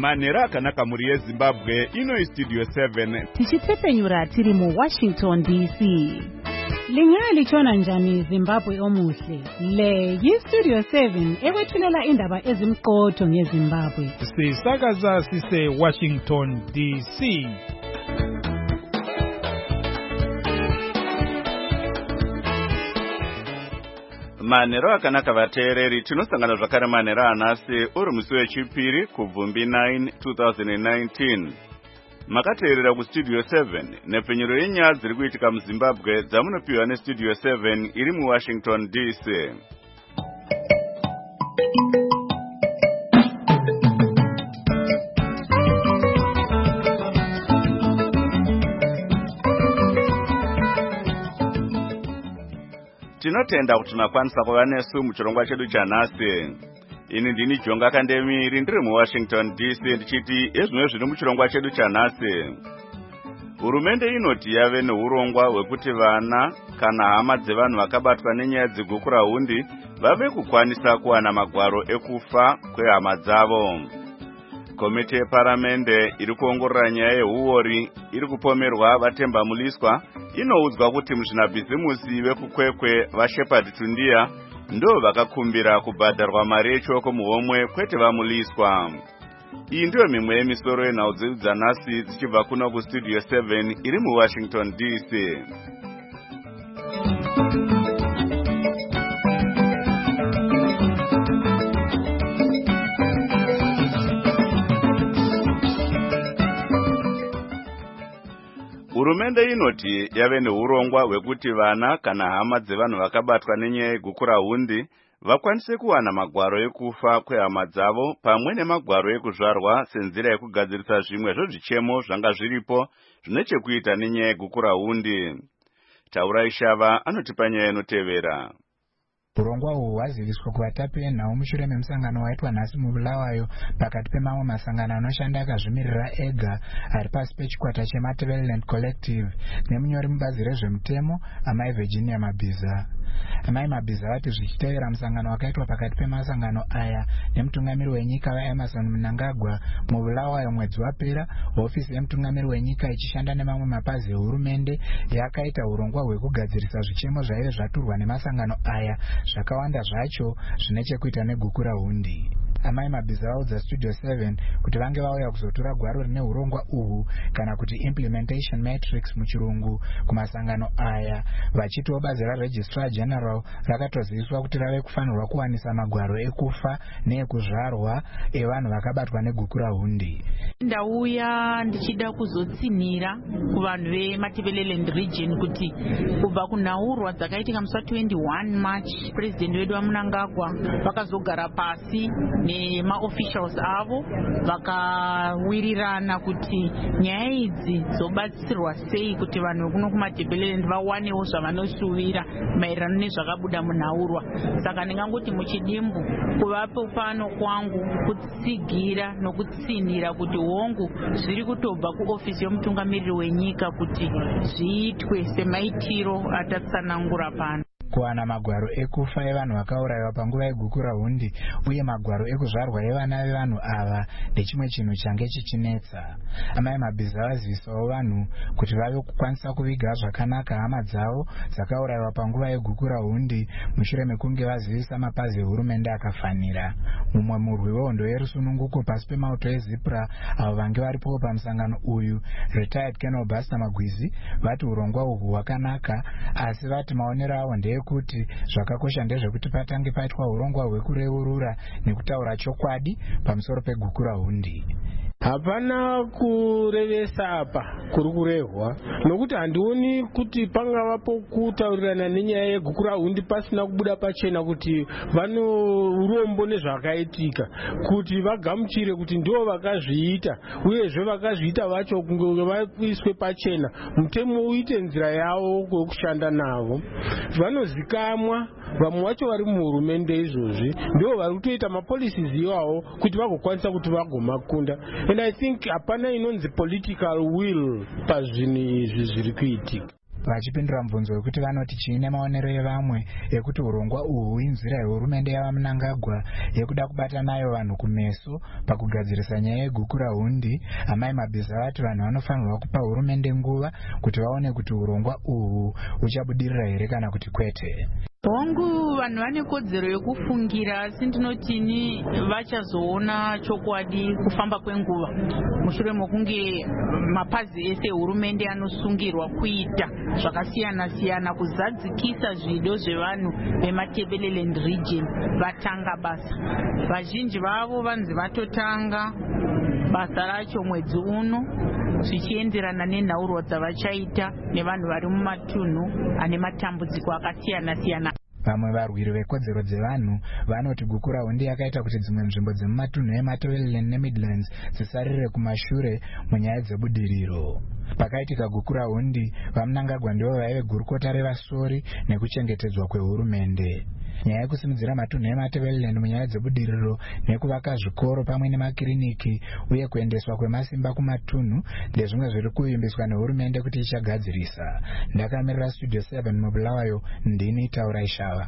Manera akanaka muri yeZimbabwe ino Studio 7 tichitsepenyura tiri mu Washington DC. Lingali chona njani Zimbabwe omuhle. Le Studio 7 ewethulela indaba ezimqotho ngeZimbabwe. Sisakaza sise Washington DC. Manero akanaka vateereri tinosangana zvakare manera anasi uri musi wechipiri kubvumbi 9 2019. Makateerera kuStudio 7 nepfenyuro yenyaya dziri kuitika muZimbabwe dzamunopiwa neStudio 7 iri muWashington DC. Tinotenda kuti makwanisa kuva nesu muchirongwa chedu chanhasi. Ini ndini Jonga Kandemiri ndiri muWashington DC ndichiti ezvimwe zviri muchirongwa chedu chanhasi. Hurumende inoti yave neurongwa hwekuti vana kana hama dzevanhu vakabatwa nenyaya dzegukura hundi vave kukwanisa kuwana magwaro ekufa kwehama dzavo. Komiti yeparamende iri kuongorora nyaya yehuori iri kupomerwa vatemba muliswa inoudzwa kuti muzvinabhizimusi vekukwekwe vaShepherd Tundia ndo vakakumbira kubhadharwa mari yechoko muhomwe kwete vamuliswa. Iyi ndiyo mimwe yemisoro yenhau dzedu dzanhasi dzichibva kuno kuStudio 7 iri muWashington DC. Hurumende inoti yave neurongwa hwekuti vana kana hama dzevanhu vakabatwa nenyaya yegukura hundi vakwanise kuwana magwaro ekufa kwehama dzavo pamwe nemagwaro ekuzvarwa senzira yekugadzirisa zvimwe zvezvichemo zvanga zviripo zvine chekuita nenyaya yegukura hundi. Taurai Shava anotipa nyaya inotevera. Urongwa uhu hwaziviswa kuvatapi venhau mushure memusangano waitwa nhasi muBulawayo pakati pemamwe masangano anoshanda akazvimirira ega ari pasi pechikwata cheMatabeleland Collective nemunyori mubazi rezvemutemo Amai Virginia Mabhiza. Amai Mabhiza vati zvichitevera musangano wakaitwa pakati pemasangano aya nemutungamiri wenyika vaEmerson Mnangagwa muBulawayo mwedzi wapera, hofisi yemutungamiri wenyika ichishanda nemamwe mapazi ehurumende yakaita urongwa hwekugadzirisa zvichemo zvaive zvaturwa nemasangano aya, zvakawanda zvacho zvine chekuita negukura hundi. Amai Mabhiza vaudza Studio 7 kuti vange vauya kuzotora gwaro rine urongwa uhu kana kuti implementation matrix muchirungu kumasangano aya, vachitiwo bazi raRegistrar General rakatoziviswa kuti rave kufanirwa kuwanisa magwaro ekufa neekuzvarwa evanhu vakabatwa negukura hundi. Ndauya ndichida kuzotsinira kuvanhu veMatabeleland region kuti kubva kunhaurwa dzakaitika musi 21 March president wedu Mnangagwa vakazogara pasi nemaofficials avo vakawirirana kuti nyaya idzi dzobatsirwa sei kuti vanhu vekuno kuMatabeleland vawanewo zvavanosuvira maererano nezvakabuda munhaurwa. Saka ndingangoti muchidimbu kuvapo pano kwangu kutsigira nokutsinira kuti hongu zviri kutobva kuofisi yomutungamiriri wenyika kuti zviitwe semaitiro atatsanangura pano. Kuwana magwaro ekufa evanhu vakaurayiwa panguva yegukura hundi uye magwaro ekuzvarwa evana vevanhu ava ndechimwe chinhu change chichinetsa. Amai Mabhiza vazivisawo vanhu kuti vave kukwanisa kuviga zvakanaka hama dzavo dzakaurayiwa panguva yegukura hundi mushure mekunge vazivisa mapazi ehurumende akafanira. Mumwe murwi wehondo yerusununguko pasi pemauto eZipra avo vange varipo pamusangano uyu, retired Colonel Buster Magwizi, vati urongwa uhu hwakanaka, asi vati maonero avo ndeyekuti zvakakosha ndezvekuti patange paitwa urongwa hwekureurura nekutaura chokwadi pamusoro pegukura hundi. Hapana kurevesa apa kuri kurehwa nokuti handioni kuti pangavapo kutaurirana nenyaya yegukura hundi pasina kubuda pachena kuti vano urombo nezvakaitika, kuti vagamuchire kuti ndivo vakazviita uyezve vakazviita vacho kunge vaiswe pachena, mutemo uite nzira yavo kwekushanda navo. Vanozikamwa vamwe vacho vari muhurumende izvozvi ndivo vari kutoita mapolicies iwawo kuti vagokwanisa kuti vagomakunda. And I think hapana inonzi political will pazvinhu izvi zviri kuitika. vachipindura mubvunzo wekuti vanoti chiine maonero evamwe ekuti urongwa uhu inzira yehurumende yavaMnangagwa yekuda kubata nayo vanhu kumeso pakugadzirisa nyaya yeguku rahundi. Amai Mabhiza vati vanhu vanofanirwa kupa hurumende nguva kuti vaone kuti urongwa uhu uchabudirira here kana kuti kwete. Hongu vanhu vane kodzero yekufungira, asi ndinotini vachazoona chokwadi kufamba kwenguva mushure mokunge mapazi ese hurumende anosungirwa kuita zvakasiyana siyana kuzadzikisa zvido zvevanhu veMatabeleland region vatanga basa. Vazhinji vavo vanzi vatotanga basa racho mwedzi uno zvichienderana nenhaurirwa dzavachaita nevanhu vari mumatunhu ane matambudziko akasiyana siyana. Vamwe varwiri vekodzero dzevanhu vanoti guku rahundi yakaita kuti dzimwe nzvimbo dzemumatunhu eMatabeleland neMidlands dzisarire kumashure munyaya dzebudiriro. Pakaitika guku rahundi, vaMnangagwa ndivo vaive gurukota revasori nekuchengetedzwa kwehurumende. Nyaya yekusimudzira matunhu eMatabeleland munyaya dzebudiriro nekuvaka zvikoro pamwe nemakiriniki uye kuendeswa kwemasimba kumatunhu ndezvimwe zviri kuvimbiswa nehurumende kuti ichagadzirisa. Ndakamirira Studio 7 muBulawayo, ndini Taurai Shava.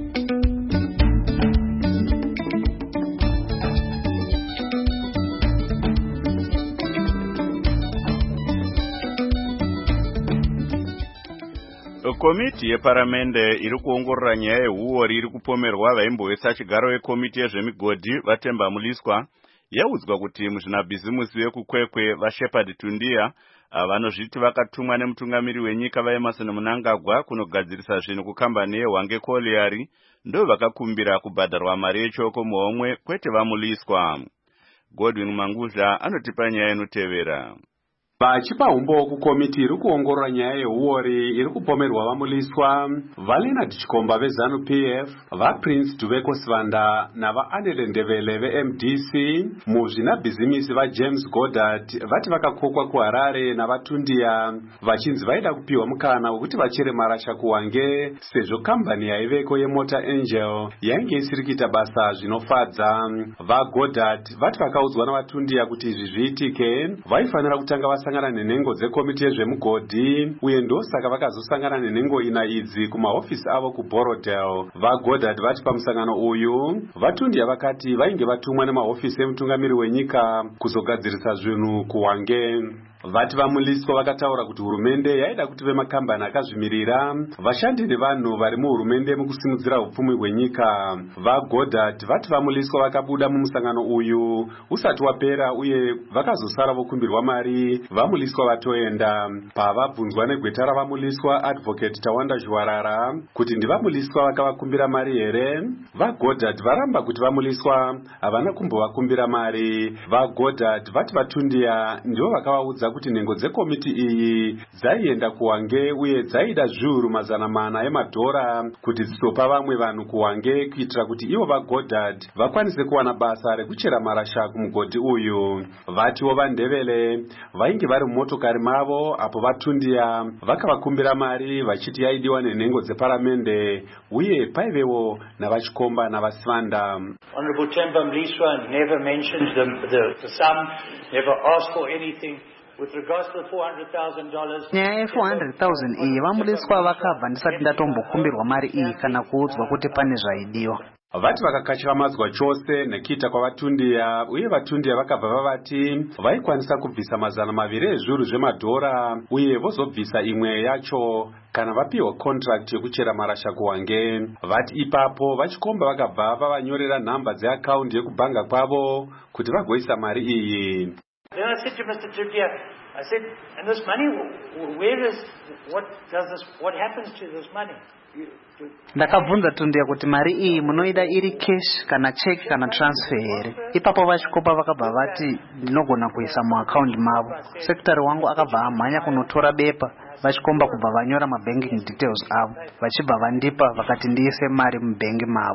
Komiti yeparamende iri kuongorora nyaya yehuori iri kupomerwa vaimbowesa chigaro wekomiti yezvemigodhi vaTemba Muliswa yaudzwa kuti muzvinabhizimusi vekukwekwe vaShepherd Tundia vanozviti vakatumwa nemutungamiri wenyika vaEmmerson Mnangagwa kunogadzirisa zvinhu kukambani yeHwange Colliery ndo vakakumbira kubhadharwa mari yechoko muhomwe kwete vaMuliswa. Godwin Manguzha anotipa nyaya inotevera. Vachipa umbo kukomiti iri kuongorora nyaya yehuori iri kupomerwa vaMuliswa, vaLeonard Chikomba veZanu PF, vaPrince Duveko Sivanda navaAnele Ndebele veMDC, muzvinabhizimisi vaJames Goddard vati vakakokwa kuHarare navaTundia vachinzi vaida kupiwa mukana wekuti vachere marasha kuHwange sezvo kambani yaiveko yeMotor Angel yainge isiri kuita basa zvinofadza. VaGoddard vati vakaudzwa navaTundia kuti izvi zviitike vaifanira kutanga vasangana nenhengo dzekomiti yezvemugodhi uye ndosaka vakazosangana nenhengo ina idzi kumahofisi avo kuBorodale. VaGoddard vati pamusangano uyu vaTundia vakati vainge vatumwa nemahofisi emutungamiri wenyika kuzogadzirisa zvinhu kuHwange. Vati vaMuliswa vakataura kuti hurumende yaida kuti vemakambani akazvimirira vashande nevanhu vari muhurumende mukusimudzira upfumi hwenyika. VaGoddard vati vaMuliswa vakabuda mumusangano uyu usati wapera uye vakazosara vokumbirwa mari vaMuliswa vatoenda. Pavabvunzwa negweta ravaMuliswa Advocate Tawanda Zhuwarara kuti ndivaMuliswa vakavakumbira mari here, VaGoddard varamba kuti vaMuliswa havana kumbovakumbira mari. VaGoddard vati vaTundia ndivo vakavaudza kuti nhengo dzekomiti iyi dzaienda kuHwange uye dzaida zviuru mazana mana emadhora kuti dzizopa vamwe vanhu kuHwange kuitira kuti ivo vaGoddard vakwanise kuwana basa rekuchera marasha kumugodhi uyu. Vatiwo vaNdebele vainge vari mumotokari mavo apo vaTundia vakavakumbira mari vachiti yaidiwa nenhengo dzeparamende uye paivewo navaChikomba navaSivanda. Honorable Temba Muliswa never mentioned the sum, never asked for anything. Nyaya ye$400,000 iyi vaMuliswa vakabva ndisati ndatombokumbirwa mari iyi kana kuudzwa kuti pane zvaidiwa. Vati vakakachikamadziwa chose nekuita kwavaTundia uye vaTundia vakabva vavati vaikwanisa kubvisa mazana maviri ezviuru zvemadhora uye vozobvisa imwe yacho kana vapiwa contract yekuchera marasha kuHwange. Vati ipapo vaChikomba vakabva vavanyorera nhamba dzeakaundi yekubhanga kwavo kuti vagoisa mari iyi. Then I said to Mr. Tundia, I said, and this money, what happens to this money? Ndakabvunza Tundia kuti mari iyi munoida iri cash kana check kana transfer here. Ipapo vaChikomba vakabva vati ndinogona kuisa muaccount mavo. Sekretary wangu akabva amhanya kunotora bepa vaChikomba kubva vanyora mabanking details avo vachibva vandipa vakati ndiise mari mubank mavo.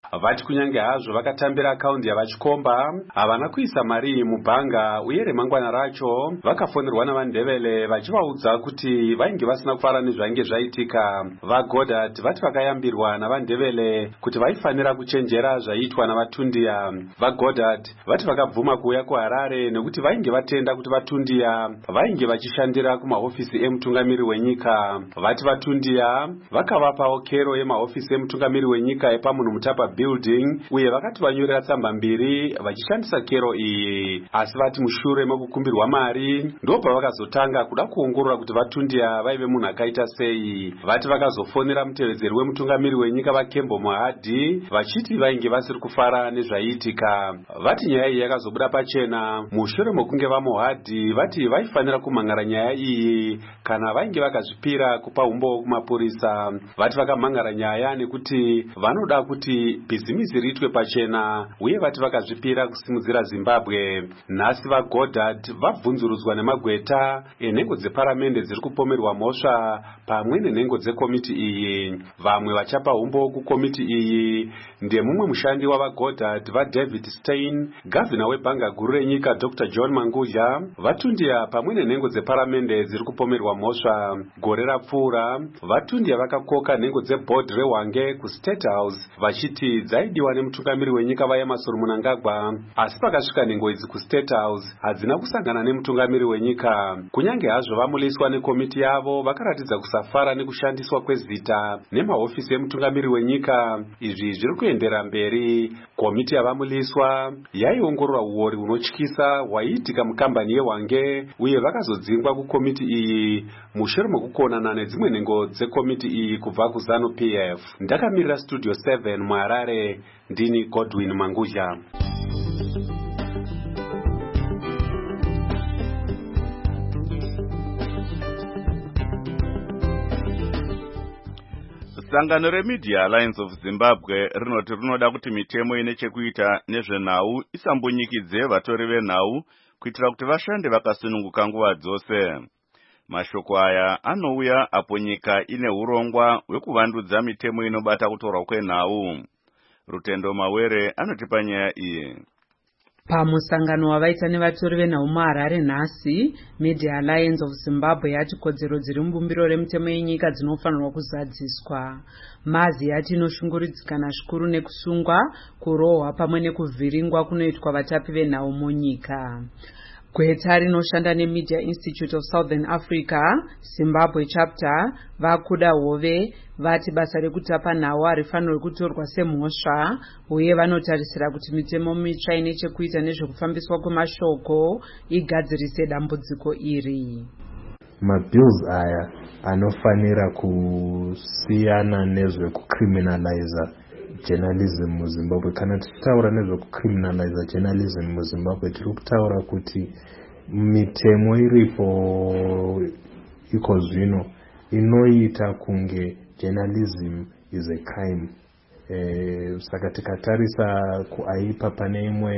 vati kunyange hazvo vakatambira akaundi yavachikomba havana kuisa mari mubhanga uye remangwana racho vakafonerwa navandevele vachivaudza kuti vainge vasina kufara nezvainge zvaitika. VaGoddard vati vakayambirwa navandevele kuti vaifanira kuchenjera zvaiitwa navatundiya. VaGoddard vati vakabvuma kuuya kuHarare nekuti vainge vatenda kuti vatundiya vainge vachishandira kumahofisi emutungamiri wenyika. Vati vatundiya vakavapawo kero yemahofisi emutungamiri wenyika epamunhu mutapa building uye vakati vanyorera tsamba mbiri vachishandisa kero iyi. Asi vati mushure mekukumbirwa mari ndobva vakazotanga kuda kuongorora kuti vatundiya vaive munhu akaita sei. Vati vakazofonera mutevedzeri wemutungamiri wenyika vaKembo Mohadi vachiti vainge vasiri kufara nezvaiitika. Vati nyaya iyi yakazobuda pachena mushure mekunge vaMohadi vati vaifanira kumhangara nyaya iyi kana vainge vakazvipira kupa umbo kumapurisa. Vati vakamhangara nyaya nekuti vanoda kuti bhizimisi riitwe pachena uye vati vakazvipira kusimudzira Zimbabwe. Nhasi vaGoddard vabvunzurudzwa nemagweta enhengo dzeparamende dziri kupomerwa mhosva pamwe nenhengo dzekomiti iyi. Vamwe vachapa umbo kukomiti iyi ndemumwe mushandi wavaGoddard vaDavid Stein, gavhina webhanga guru renyika Dr. John Mangudya, vatundiya pamwe nenhengo dzeparamende dziri kupomerwa mhosva. Gore rapfuura vatundiya vakakoka nhengo dzebhodhi reHwange kuState House vachiti dzaidiwa nemutungamiri wenyika vaEmmerson Mnangagwa, asi pakasvika nhengo idzi kuState House hadzina kusangana nemutungamiri wenyika. Kunyange hazvo vamuliswa nekomiti yavo vakaratidza kusafara nekushandiswa kwezita nemahofisi emutungamiri wenyika, izvi zviri kuendera mberi. Komiti yavamuliswa yaiongorora uori hunotyisa hwaiitika mukambani yeHwange uye vakazodzingwa kukomiti iyi mushure mekukonana nedzimwe nhengo dzekomiti iyi kubva kuZANU-PF. Ndakamirira Studio 7 muHarare, ndini Godwin Mangudya. Sangano reMedia Alliance of Zimbabwe rinoti rinoda kuti mitemo ine chekuita nezvenhau isambonyikidze vatori venhau kuitira kuti vashande vakasununguka nguva dzose. Mashoko aya anouya apo nyika ine urongwa hwekuvandudza mitemo inobata kutorwa kwenhau. Rutendo Mawere anotipa nyaya iyi. Pamusangano wavaita nevatori venhau muHarare nhasi, Media Alliance of Zimbabwe yati kodzero dziri mubumbiro remitemo yenyika dzinofanirwa kuzadziswa. Mazi yati inoshunguridzikana zvikuru nekusungwa, kurohwa pamwe nekuvhiringwa kunoitwa vatapi venhau munyika. Gweta rinoshanda neMedia Institute of Southern Africa, Zimbabwe chapter, vakuda hove vati basa rekutapa nhau harifanirwi kutorwa semhosva uye vanotarisira kuti mitemo mitsva ine chekuita nezvekufambiswa kwemashoko igadzirise dambudziko iri. Mabills aya anofanira kusiyana nezvekucriminaliza journalism muZimbabwe. Kana tichitaura nezvekucriminaliza journalism muZimbabwe tiri kutaura kuti mitemo iripo iko zvino inoita kunge journalism is a crime. Saka tikatarisa kuaipa pane imwe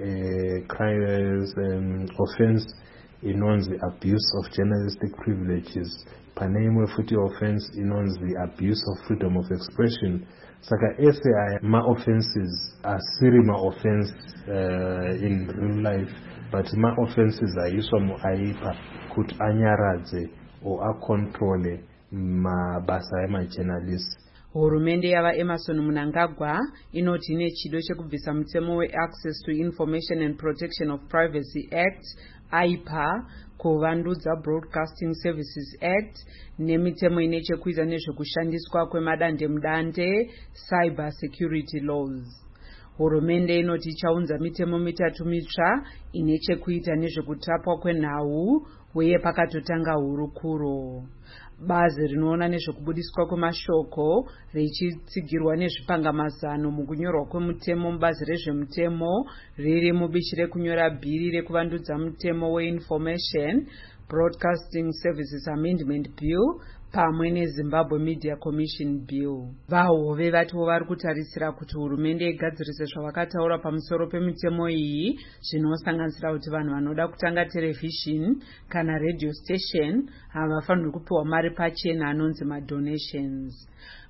offense inonzi abuse of journalistic privileges, pane imwe futi offense inonzi abuse of freedom of expression. Saka ese aya ma-offenses asiri ma-offense in real life, but ma-offenses aiswa muaipa kuti anyaradze o akontrole mabasa emajournalists. Hurumende yavaEmmerson Mnangagwa inoti ine chido chekubvisa mutemo weAccess to Information and Protection of Privacy Act AIPA, kuvandudza Broadcasting Services Act nemitemo ine chekuita nezvekushandiswa kwemadandemutande cyber security laws. Hurumende inoti ichaunza mitemo mitatu mitsva ine chekuita nezvekutapwa kwenhau uye pakatotanga hurukuro. Bazi rinoona nezvekubudiswa kwemashoko richitsigirwa nezvipangamazano mukunyorwa kwemutemo mubazi rezvemutemo riri mubishi rekunyora bhiri rekuvandudza mutemo weInformation Broadcasting Services Amendment Bill pamwe neZimbabwe Media Commission Bill. Vahove vatiwo vari kutarisira kuti hurumende igadzirise zvavakataura pamusoro pemitemo iyi, zvinosanganisira kuti vanhu vanoda kutanga televishini kana radio station havafanirwi kupiwa mari pachena anonzi madonations.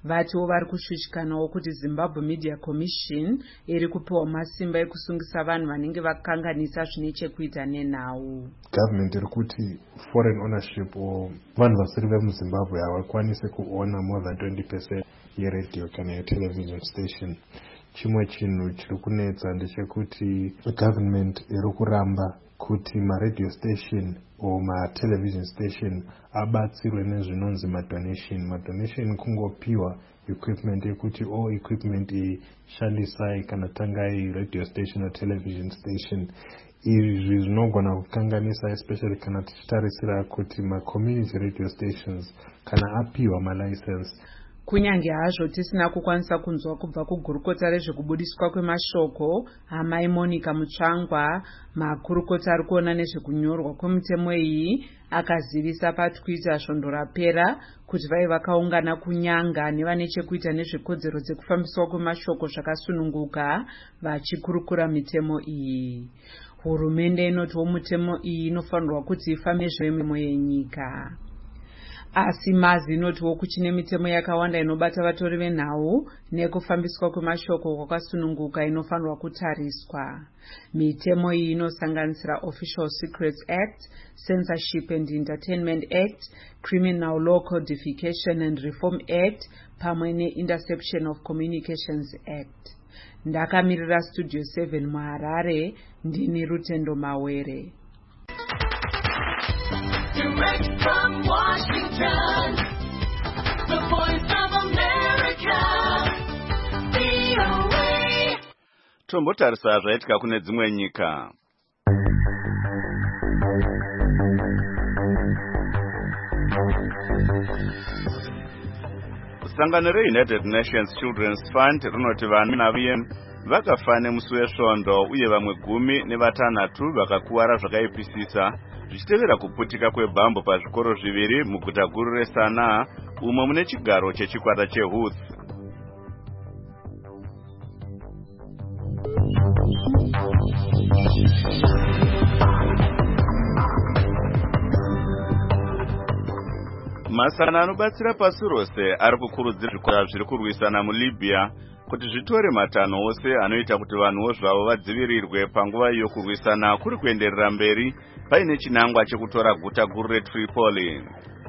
vatiwo vari kushushikanawo kuti Zimbabwe Media Commission iri kupiwa masimba ekusungisa vanhu vanenge vakanganisa zvine chekuita nenhau. Government iri kuti foreign ownership or vanhu vasiri vemuZimbabwe havakwanise kuona more than 20% yeredio kana yetelevision station. Chimwe chinhu chiri kunetsa ndechekuti government iri kuramba kuti ma-radio station or ma-television station abatsirwe nezvinonzi ma-donation kungopiwa equipment yekuti equipment ishandisai kana tangai radio station or television station. Izvi zvinogona kukanganisa especially kana tichitarisira kuti ma-community radio stations kana apiwa ma-license. Kunyange hazvo tisina kukwanisa kunzwa kubva kugurukota rezvekubudiswa kwemashoko Amai Monica Mutsvangwa, makurukota ari kuona nezvekunyorwa kwemutemo iyi akazivisa paTwitter svondo rapera kuti vai vakaungana kunyanga nevane chekuita nezvekodzero dzekufambiswa kwemashoko zvakasununguka vachikurukura mitemo iyi. Hurumende inotiwo mitemo iyi inofanirwa kuti ifambe zvemimo yenyika. Asi Mazi inotiwo kuchine mitemo yakawanda inobata vatori venhau nekufambiswa kwemashoko kwakasununguka inofanirwa kutariswa. Mitemo iyi inosanganisira Official Secrets Act, Censorship and Entertainment Act, Criminal Law Codification and Reform Act pamwe neInterception of Communications Act. Ndakamirira Studio 7 muHarare, ndini Rutendo Mawere. Direct from Washington, the Voice of America, VOA. Tombotarisa zvaitika kune dzimwe nyika. Sangano reUnited Nations Children's Fund rinoti vana vakafa nemusi wesvondo uye vamwe 16 vakakuwara zvakaipisisa zvichitevera kuputika kwebhambo pazvikoro zviviri muguta guru reSanaa umo mune chigaro chechikwata cheHouthi. Masangano anobatsira pasi rose ari kukurudzira zvikora zviri kurwisana muLibya kuti zvitore matanho ose anoita kuti vanhuwo zvavo vadzivirirwe panguva yokurwisana kuri kuenderera mberi paine chinangwa chekutora guta guru reTripoli.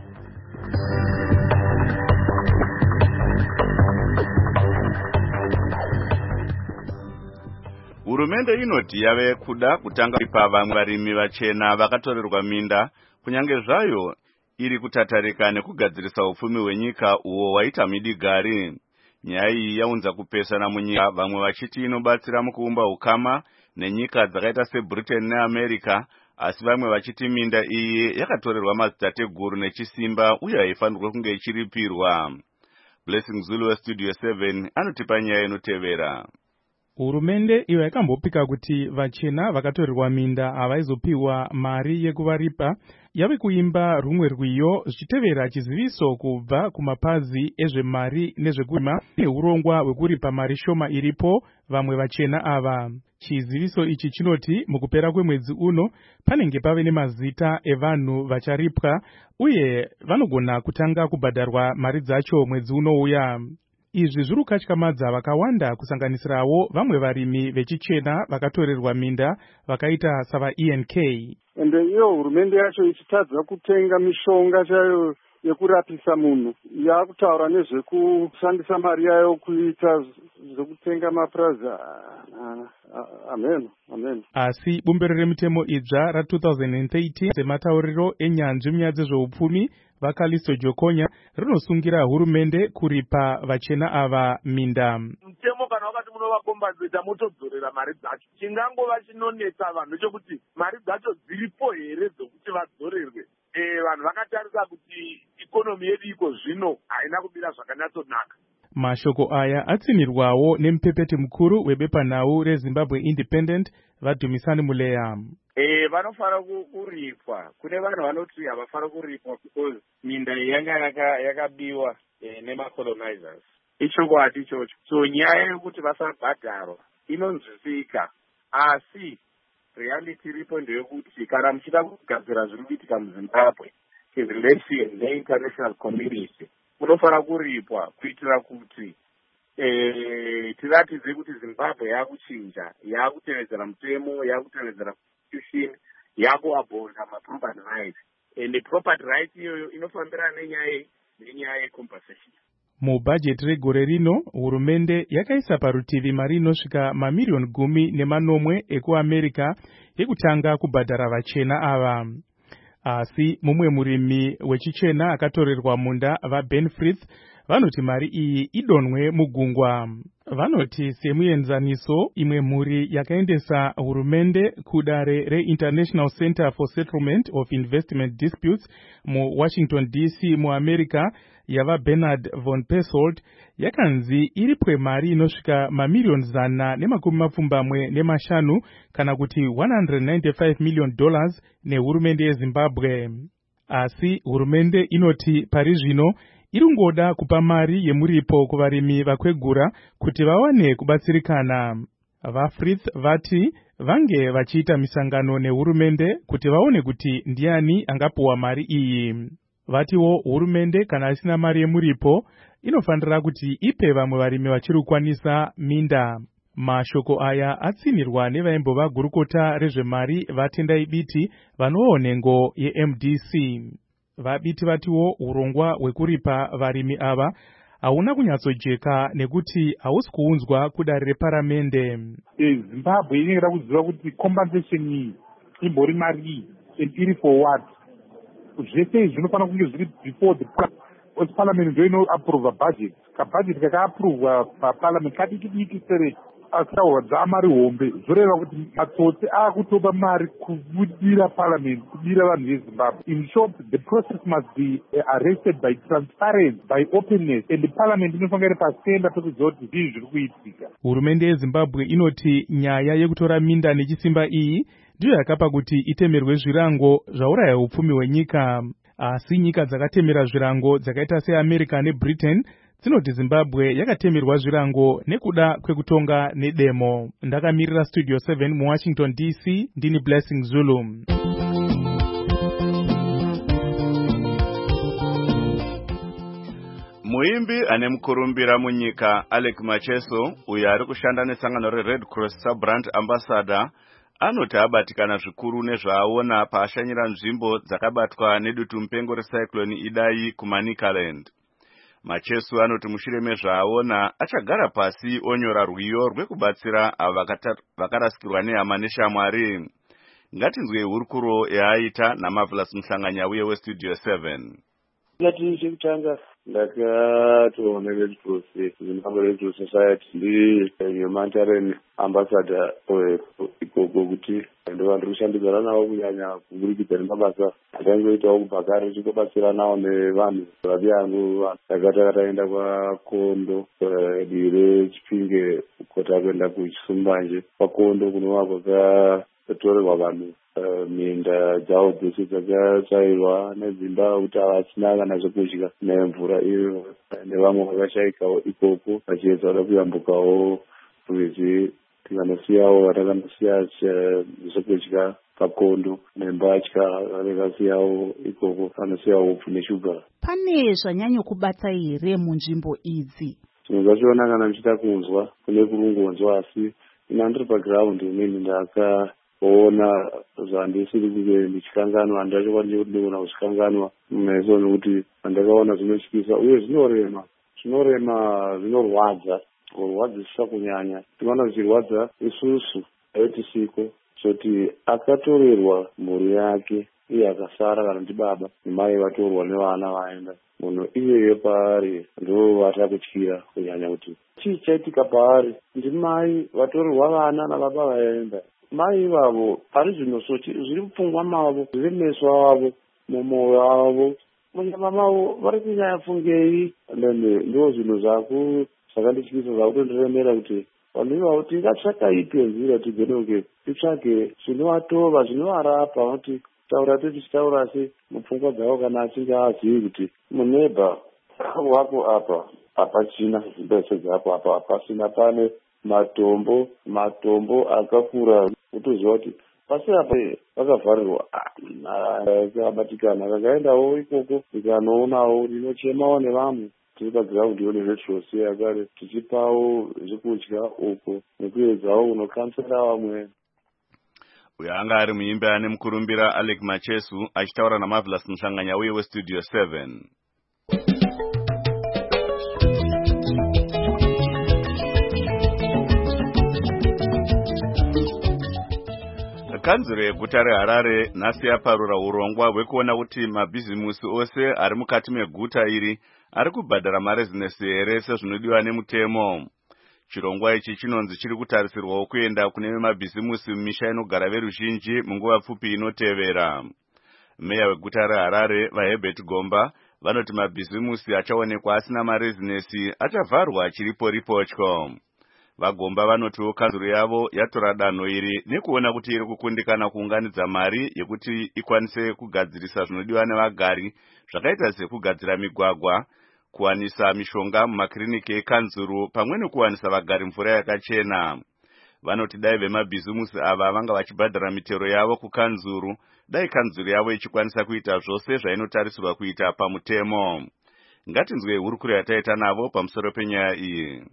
Hurumende inoti yave kuda kutanga kupa vamwe varimi vachena vakatorerwa minda kunyange zvayo iri kutatarika nekugadzirisa upfumi hwenyika uwo waita midigari. Nyaya iyi yaunza kupesana munyika, vamwe vachiti inobatsira mukuumba ukama nenyika dzakaita seBritain neAmerica, asi vamwe vachiti minda iyi yakatorerwa madzitateguru nechisimba uye haifanirwe kunge ichiripirwa. Blessing Zulu weStudio 7 anotipa nyaya inotevera. Hurumende iyo yakambopika kuti vachena vakatorerwa minda havaizopiwa mari yekuvaripa yave kuimba rumwe rwiyo zvichitevera chiziviso kubva kumapazi ezvemari nezvekurima neurongwa hwekuripa mari shoma iripo vamwe vachena ava. Chiziviso ichi chinoti mukupera kwemwedzi uno panenge pave nemazita evanhu vacharipwa uye vanogona kutanga kubhadharwa mari dzacho mwedzi unouya. Izvi zviri kukatyamadza vakawanda kusanganisirawo vamwe varimi vechichena vakatorerwa minda vakaita savaENK. Ende iyo hurumende yacho ichitadza kutenga mishonga chayo yekurapisa munhu yakutaura nezvekushandisa mari yayo kuita zvekutenga mapurazi. Amen. Asi bumbiro remitemo idzva ra2013 sematauriro enyanzvi munyaya dzezveupfumi vaKalisto Jokonya rinosungira hurumende kuripa vachena ava minda. Mutemo kana wakati munovakombadziza motodzorera mari dzacho. Chingangova chinonetsa vanhu chokuti mari dzacho dziripo here dzokuti vadzorerwe. Vanhu vakatarisa kuti ikonomi yedu iko zvino haina kubira zvakanyatsonaka. Mashoko aya atsinirwawo nemupepeti mukuru webepanhau reZimbabwe Independent vaDumisani Muleya. Vanofara kuripwa. Kune vanhu vanoti havafara kuripwa because minda yanga yakabiwa nemacolonizers. Ichokwadi ichocho. So nyaya yekuti vasabhadharwa inonzwisika. Asi reality iripo ndeyekuti kana muchida kugadzira zviri kuitika muZimbabwe in relation neInternational community munofara kuripwa kuitira kuti tiratidze kuti Zimbabwe yakuchinja, yakutevedzera mutemo, yakutevedzera constitution, yakuabhonda maproperty rights, and property rights iyoyo inofambirana nenyaya yecompensation. Mubhajeti regore rino, hurumende yakaisa parutivi mari inosvika mamiliyoni 10 ekuAmerica yekutanga kubhadhara vachena ava. Asi mumwe murimi wechichena akatorerwa munda vaBen Frith vanoti mari iyi idonwe mugungwa. Vanoti semuenzaniso, imwe mhuri yakaendesa hurumende kudare reInternational Center for Settlement of Investment Disputes muWashington DC muAmerica yava Bernard von Pesselt yakanzi iripwe mari inosvika mamiliyoni 125 kana kuti $195 million nehurumende yeZimbabwe. Asi hurumende inoti pari zvino iringoda kupa mari yemuripo kuvarimi vakwegura kuti vawane kubatsirikana. VaFrith vati vange vachiita misangano nehurumende kuti vaone kuti ndiani angapuwa mari iyi. Vatiwo hurumende kana isina mari yemuripo inofanira kuti ipe vamwe varimi vachirikwanisa minda. Mashoko aya atsinirwa nevaimbova gurukota rezvemari vaTendai Biti vanowo nhengo yeMDC. VaBiti vatiwo urongwa hwekuripa varimi ava hauna kunyatsojeka nekuti hausi kuunzwa kudare reparamende. Zimbabwe inoda kuziva kuti compensation iyi imbori mari iri for what? Zvese izvi zvinofanira kunge zviri before the parliament ndio inoapprove budget. Kabudget kakaappruvwa paparliament kadiki sere akawadza mari hombe zvoreva kuti matsotsi akutopa mari kubudira parliament kubira vanhu veZimbabwe. In short, the process must be arrested by transparency, by openness, and the parliament inofanira iri pasenda pekuziva kuti zvinhu zviri kuitika. Hurumende yeZimbabwe inoti nyaya yekutora minda nechisimba iyi ndiyo yakapa kuti itemerwe zvirango zvauraya upfumi hwenyika. Asi nyika dzakatemera zvirango dzakaita seAmerica neBritain dzinoti Zimbabwe yakatemerwa zvirango nekuda kwekutonga nedemo. Ndakamirira Studio 7 muWashington DC, ndini Blessing Zulu. Muimbi ane mukurumbira munyika Alec Macheso, uyo ari kushanda nesangano reRed Cross Sub-Brand Ambassador, anoti abatikana zvikuru nezvaaona paashanyira nzvimbo dzakabatwa nedutu mupengo recyclone Idai kuManicaland. Macheso anoti mushure mezvaaona achagara pasi onyora rwiyo rwekubatsira avo vakarasikirwa nehama neshamwari. Ngatinzwe hurukuro yaaita naMarvelous Mhlanganya uye weStudio 7. Ngati chekutanga ndakatoona Red Cross Zimbabwe Red Cross Society ndi humanitarian ambassador ikoko kuti ndo vanhu kushandidzana navo kunyanya kuburikidza nemabasa akangoitawo kubhakari uchikobatsira nawo nevanhu vavi yangu takataenda kwaKondo divi reChipinge kota kuenda kuChisumbanje. kwaKondo kunova kwakatorerwa vanhu minda dzavo dzese dzakatsvairwa nedzimba kuti havasina kana zvekudya nemvura iyo, nevamwe vakashaikawo ikoko vachiedza kuda kuyambukawo rwizi tikanosiyawo vatakanosiya zvekudya paKondo nembatya vakasiyawo ikoko vanosiyawo upfu neshuga. Pane zvanyanyokubatsa here munzvimbo idzi? Zvimwe zvachiona kana ndichida kunzwa kune kurungonzwa, asi ina ndiri paground inini ndakaona zvandisiri kunge ndichikanganwa, handacho kwandiri kuona kuchikanganwa meso nekuti handakaona zvinotyisa uye zvinorema, zvinorwadza, kurwadzisa kunyanya. Tinoona zvichirwadza isusu aitisiko zoti akatorerwa mhuri yake iye akasara kana ndi baba nemai vatorwa nevana vaenda munhu iyeyo paari ndo vatakutyira kunyanya kuti chii chaitika paari ndi mai vatorerwa vana nababa vaenda. Mai ivavo pari zvino zviri mupfungwa mavo, zviri meso avo, mumwoyo wavo, munyama mavo vari kunyanya fungei. Ndo zvinhu zvakandityisa zvakutondiremera kuti vanhu ivavo tingatsvaka ipi nzira tigone titsvage zvinovatova zvinovarapa, kuti taura tichitaura sei mupfungwa dzavo kana achinge azivi kuti muneba wako apa hapachina zimbese dzapo apa hapasina, pane matombo akakura kutoziva kuti pasina pe vakavharirwa akabatikana kakaendawo ikoko ikanoonawo rinochemawo nevamwe tirikadzira kuti yone vetrosi yakare tichipawo zvekudya uko nekuedzawo kunokansera vamwe. Uyo anga ari muimbi ane mukurumbira Alec Machesu achitaura naMarvelous Mhlanganya uye weStudio 7. Kanzuro yeguta reHarare nhasi yaparura urongwa hwekuona kuti mabhizimusi ose ari mukati meguta iri ari kubhadhara marezinesi here sezvinodiwa nemutemo. Chirongwa ichi chinonzi chiri kutarisirwawo kuenda kune mabhizimusi mumisha inogara veruzhinji munguva pfupi inotevera. Meya weguta reHarare vaHerbert Gomba vanoti mabhizimusi achaonekwa asina marezinesi achavharwa chiripo ripotyo. Vagomba vanotiwo kanzuro yavo yatora danho iri nekuona kuti iri kukundikana kuunganidza mari yekuti ikwanise kugadzirisa zvinodiwa nevagari zvakaita sekugadzira migwagwa, kuwanisa mishonga mumakiriniki ekanzuru pamwe nekuwanisa vagari mvura yakachena. Vanoti dai vemabhizimusi ava vanga vachibhadhara mitero yavo kukanzuru, dai kanzuru yavo ichikwanisa kuita zvose zvainotarisirwa kuita pamutemo. Ngatinzwe hurukuro yataita navo pamusoro penyaya iyi.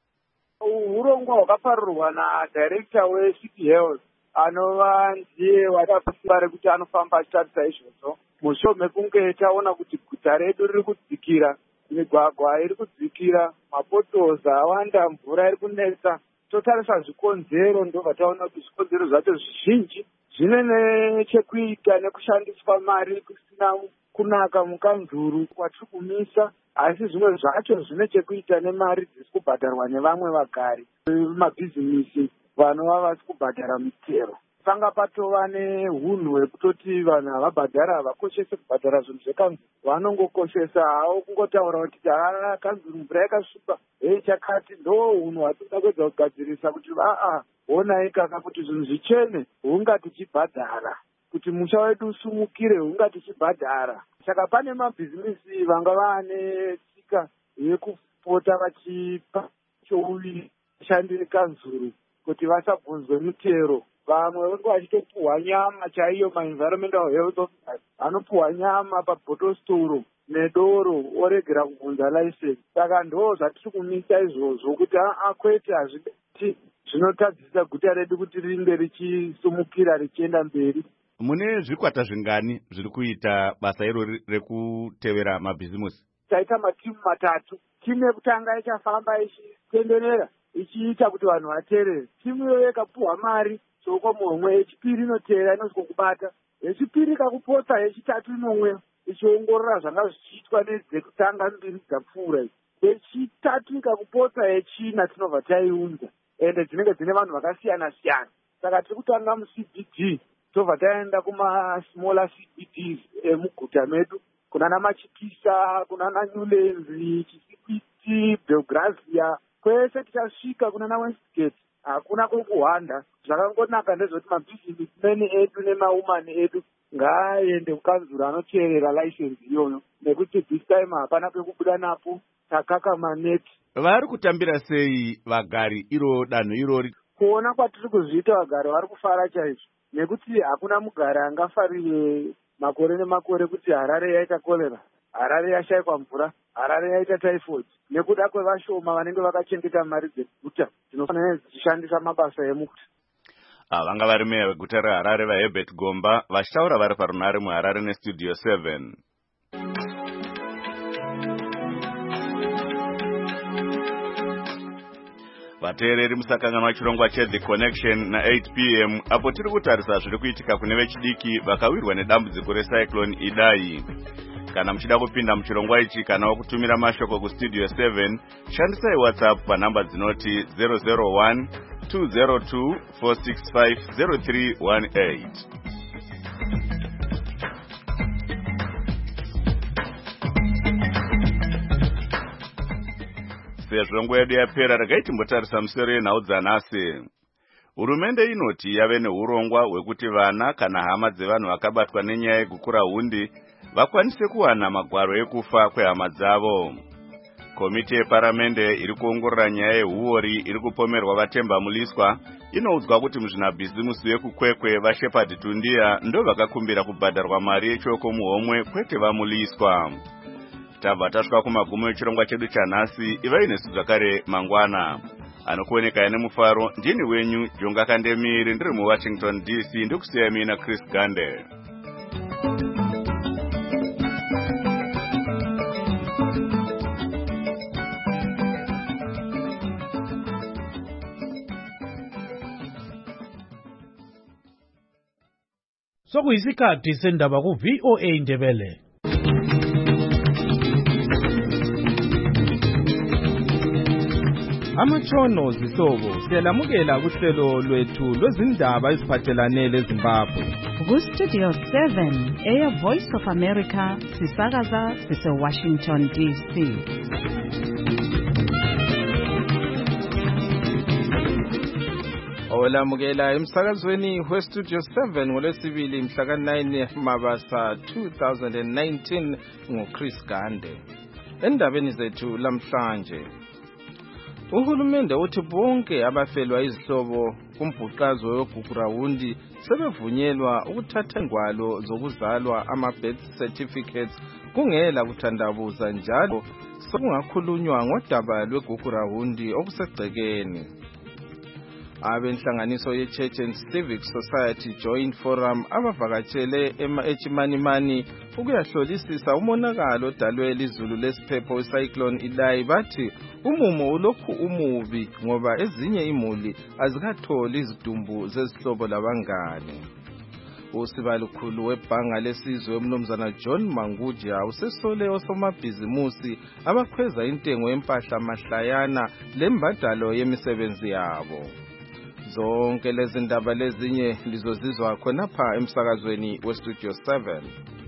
Urongwa hwakaparurwa nadirector weCity Health anova ndiye wakapasiwa rekuti anofamba achitarisa izvozvo. Mushure mekunge taona kuti guta redu riri kudzikira, migwagwa iri kudzikira, mapotoza awanda, mvura iri kunetsa, totarisa zvikonzero ndobva taona kuti zvikonzero zvacho zvizhinji zvine nechekuita nekushandiswa mari kusina kunaka mukanzuru kwatiri kumisa, asi zvimwe zvacho zvine chekuita nemari dzisi kubhadharwa nevamwe vagari vemabhizimisi vanova vasi kubhadhara mitero. Panga patova nehunhu hwekutoti vanhu havabhadhara havakoshese kubhadhara zvinhu zvekanzuru, vanongokoshesa hawo kungotaura kuti kanzuru mvura yakasvipa chakati, ndo hunhu hwatinoda kuedza kugadzirisa kuti honai kaka kuti zvinhu zvichene hunga tichibhadhara, kuti musha wedu usumukire hunga tichibhadhara. Saka pane mabhizimisi vanga vane tsika yekupota vachipa chouviri shandire kanzuru kuti vasabvunzwe mitero. Vamwe vange vachitopuhwa nyama chaiyo, ma-environmental health officers anopuhwa nyama pabhotostoro nedoro oregera kubvunza license. Saka ndo zvatiri kumisa izvozvo kuti kwete hazviti zvinotadzisa guta redu kuti ringe richisumukira richienda mberi. Mune zvikwata zvingani zviri kuita basa iro rekutevera mabhizimusi? Taita matimu matatu. Timu yekutanga ichafamba ichitenderera ichiita kuti vanhu vateerere. Timu iyoyo ikapuhwa mari choko momwe, yechipiri inoteera inosvika kubata, yechipiri ikakupotsa, yechitatu inomwe ichiongorora zvanga zvichiitwa nedzekutanga mbiri dzapfuura, yechitatu ikakupotsa, yechina tinobva taiunza, ende dzinenge dzine vanhu vakasiyana siyana. Saka tiri kutanga muCBD tobva taenda kumasmaller CBDs emuguta medu, kunana Machikisa, kunana Newlands, Chisikwiti, Belgravia, kwese tichasvika kunana Westgate. Hakuna kwekuhwanda. Zvakangonaka ndezvoti mabhizimusi edu nemaumani edu ngaaende kukanzuru anoteerera license iyoyo, nekuti this time hapana pekubuda napo, takakama neti. Vari kutambira sei vagari iro danho irori? Kuona kwatiri kuzviita vagari vari kufara chaizvo, nekuti hakuna mugari angafarire makore nemakore kuti Harare yaita kolera, Harare yashayikwa mvura, Harare yaita typhoid. Nekuda kwevashoma vanenge vakachengeta mari dzeguta dzinofanira dzichishandisa mabasa emuguta. Vanga vari meya weguta reHarare vaHerbert Gomba vachitaura vari parunare muHarare neStudio 7. Vateereri musakanganwa chirongwa cheThe Connection na8 p.m. apo tiri kutarisa zviri kuitika kune vechidiki vakawirwa nedambudziko recyclone Idai. Kana muchida kupinda muchirongwa ichi kana wakutumira mashoko kuStudio 7, shandisai WhatsApp panhamba dzinoti 001 202 465 0318. Sezvo nguva yedu yapera, regai timbotarisa musoro yenhau dzanhasi. Hurumende inoti yave neurongwa hwekuti vana kana hama dzevanhu vakabatwa nenyaya yekukura hundi vakwanise kuwana magwaro ekufa kwehama dzavo. komiti yeparamende iri kuongorora nyaya yehuori iri kupomerwa vatemba muliswa inoudzwa kuti muzvinabhizimusi vekukwekwe vaShepherd Tundia ndo vakakumbira kubhadharwa mari yechoko muhomwe kwete vamuliswa. Tabva tasvika kumagumo echirongwa chedu chanhasi. Ivai nesu zvakare mangwana. Anokuoneka nemufaro ndini wenyu Jonga Kandemiri ndiri muWashington DC ndikusiya mina Chris Gande. Sokuyisikhathi sendaba ku VOA Ndebele. Amatshono zihlobo siyalamukela kuhlelo lwethu lwezindaba eziphathelane leZimbabwe. Ku Studio 7 Air Voice of America sisakaza sise Washington DC. Olamukela emsakazweni we Studio 7 ngolwesibili mhla ka-9 Mabasa 2019 ngoChris Gande. Endabeni zethu lamhlanje, uhulumende uthi bonke abafelwa izihlobo kumbhuqazo weGugurawundi sebevunyelwa ukuthatha ingwalo zokuzalwa ama-birth certificates kungela kuthandabuza, njalo sekungakhulunywa ngodaba lweGugurawundi okusegcekeni. Abenhlanganiso ye-Church and Civic Society Joint Forum abavakatshele eChimanimani ukuyahlolisisa umonakalo odalwe lizulu lesiphepho wecyclone Idai bathi umumo ulokhu umubi ngoba ezinye imuli azikatholi izidumbu zezihlobo labangane. Usibalukhulu webhanga lesizwe umnumzana John Manguja usesole osomabhizimusi abakhweza intengo yempahla mahlayana lembadalo yemisebenzi yabo. Zonke lezi ndaba lezinye lizozizwa khonapha emsakazweni we Studio 7.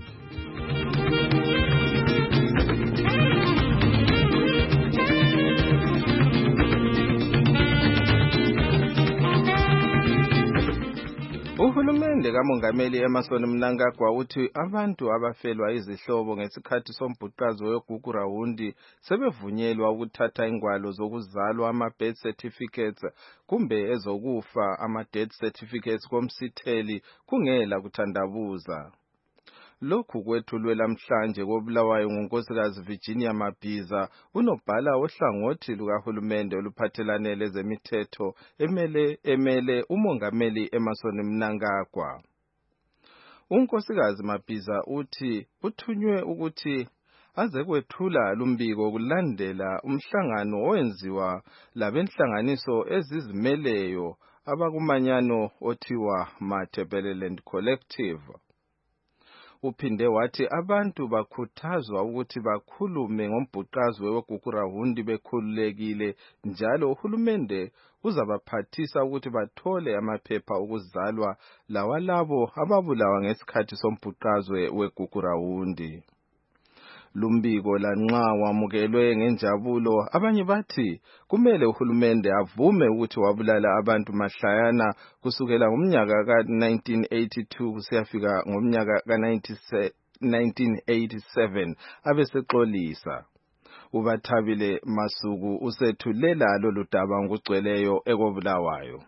Uhulumende kaMongameli Emmerson Mnangagwa uthi abantu abafelwa izihlobo ngesikhathi sombhuqazo weGugurawundi sebevunyelwa ukuthatha ingwalo zokuzalwa ama-birth certificates kumbe ezokufa ama-death certificates komsitheli kungela kuthandabuza. Lokhu kwethulwe lamhlanje koBulawayo ngunkosikazi Virginia Mabhiza, unobhala ohlangothi lukahulumende oluphathelane lezemithetho emele uMongameli Emmerson Mnangagwa. Unkosikazi Mabhiza uthi uthunywe ukuthi aze kwethula lumbiko kulandela umhlangano owenziwa labenhlanganiso ezizimeleyo abakumanyano othiwa Matabeleland Collective. Uphinde wathi abantu bakhuthazwa ukuthi bakhulume ngombhuqazwe weGugurawundi bekhululekile, njalo uhulumende uzabaphathisa ukuthi bathole amaphepha okuzalwa lawalabo ababulawa ngesikhathi sombhuqazwe weGugurawundi. Lumbiko lanxa wamukelwe ngenjabulo, abanye bathi kumele uhulumende avume ukuthi wabulala abantu mahlayana kusukela ngomnyaka ka-1982 kusiyafika ngomnyaka ka-1987 abesexolisa. uBathabile Masuku usethulela lolu daba ngokugcweleyo ekoBulawayo.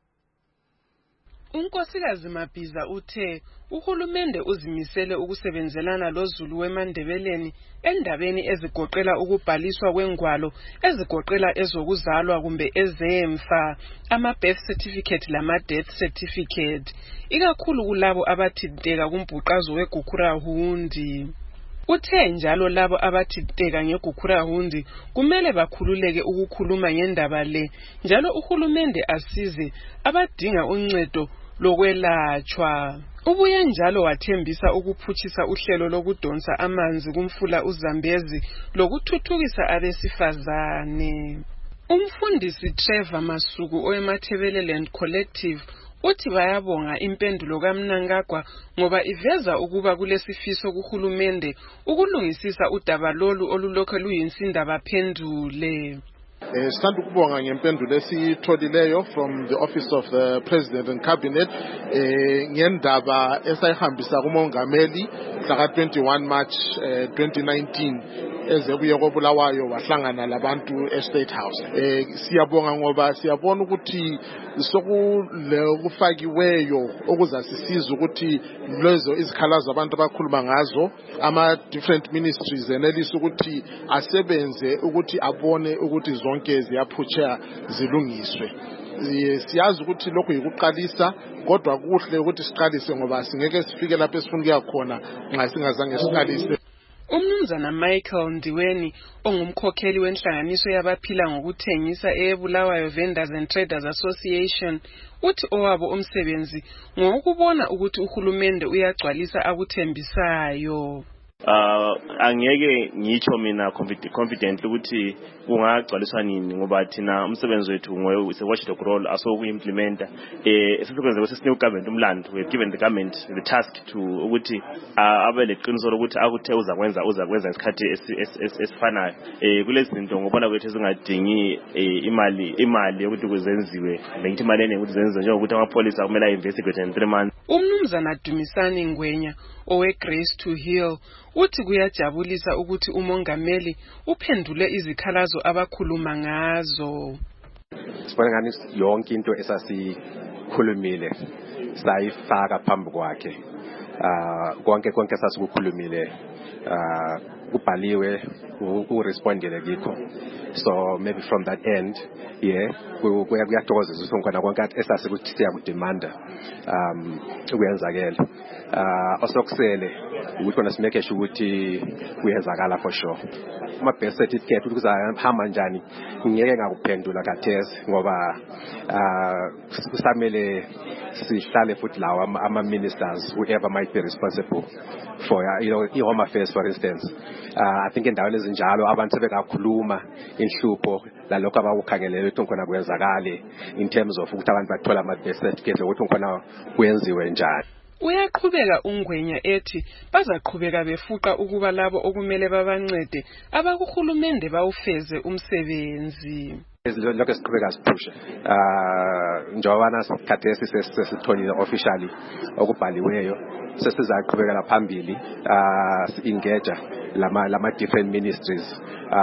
Unkosikazi Mabhiza uthe uhulumende uzimisele ukusebenzelana loZulu weMandebeleni endabeni ezigoqela ukubhaliswa kwengwalo ezigoqela ezokuzalwa kumbe ezemfa, ama-birth certificate lama-death certificate, ikakhulu kulabo abathinteka kumbhuqazo weGugurawundi. Uthe njalo labo abathinteka ngeGugurawundi kumele bakhululeke ukukhuluma ngendaba le, njalo uhulumende asize abadinga uncedo lokwelatshwa. Ubuye njalo wathembisa ukuphutshisa uhlelo lokudonsa amanzi kumfula uZambezi lokuthuthukisa abesifazane. Umfundisi Trevor Masuku oweMatabeleland Collective uthi bayabonga impendulo kaMnangagwa ngoba iveza ukuba kulesifiso kuhulumende ukulungisisa udaba lolu olulokho luyinsinda baphendule. Sithanda ukubonga ngempendulo esiyitholileyo from the office of the president and cabinet ngendaba esayihambisa kumongameli mhla ka 21 March 2019 ezebuye koBulawayo wahlangana labantu eState House. Siyabonga ngoba siyabona ukuthi sokufakiweyo okuzasisiza ukuthi lezo izikhalazo abantu abakhuluma ngazo ama different ministries enelisa ukuthi asebenze ukuthi abone ukuthi zonke ziyaphutsha zilungiswe. Siyazi ukuthi lokho yikuqalisa kodwa kuhle ukuthi siqalise ngoba singeke sifike lapho esifuna ukuya khona nxa singazange siqalise. Umnumzana Michael Ndiweni ongumkhokheli wenhlanganiso yabaphila ngokuthengisa eBulawayo Vendors and Traders Association uthi owabo umsebenzi ngokubona ukuthi uhulumende uyagcwalisa akuthembisayo. Angeke ngitsho mina confident ukuthi kungagcwaliswa nini ngoba thina umsebenzi wethu watchdog role asokuimplementa esizokwenza kwesine government umlando we given the government the task to ukuthi abe leqiniso lokuthi akuthe uzakwenza isikhathi esifanayo kulezi zinto ngobona kwethu ezingadingi imali yokuthi kuzenziwe ngithi imali eningi ukuthi zenziwe njengokuthi amapolice akumele investigate in 3 months. Umnumzana Dumisani Ngwenya owe Grace to Heal uthi kuyajabulisa ukuthi umongameli uphendule izikhalazo abakhuluma ngazo. Sibona ngani yonke into esasikhulumile sayifaka phambi kwakhe. Konke sasikukhulumile kubhaliwe urespondele kikho. So maybe from that end kuyathokozisa ukuthi ngona konke esasikuthi siyakudemanda kuyenzakala. Osokusele ukuthi kona simeke sure ukuthi kuyenzakala for sure. Uma birth certificate ukuthi kuzahamba njani ngeke ngakuphendula kathesi ngoba kusamele sihlale futhi lawa ama ministers whoever might be responsible for home affairs for instance. I think endaweni ezinjalo abantu sebekakhuluma inhlupho lalokho abakukhangelele ukuthi khona kwenzakale in terms of ukuthi abantu bathola ama birth certificate ukuthi khona kwenziwe njani. Uyaqhubeka uNgwenya ethi bazaqhubeka befuqa ukuba labo okumele babancede abakuhulumende bawufeze umsebenzi. Lokho siqhubeka siphushe njengoba sikhathesi sesitholile officially okubhaliweyo sesizaqhubekela phambili engage lama different ministries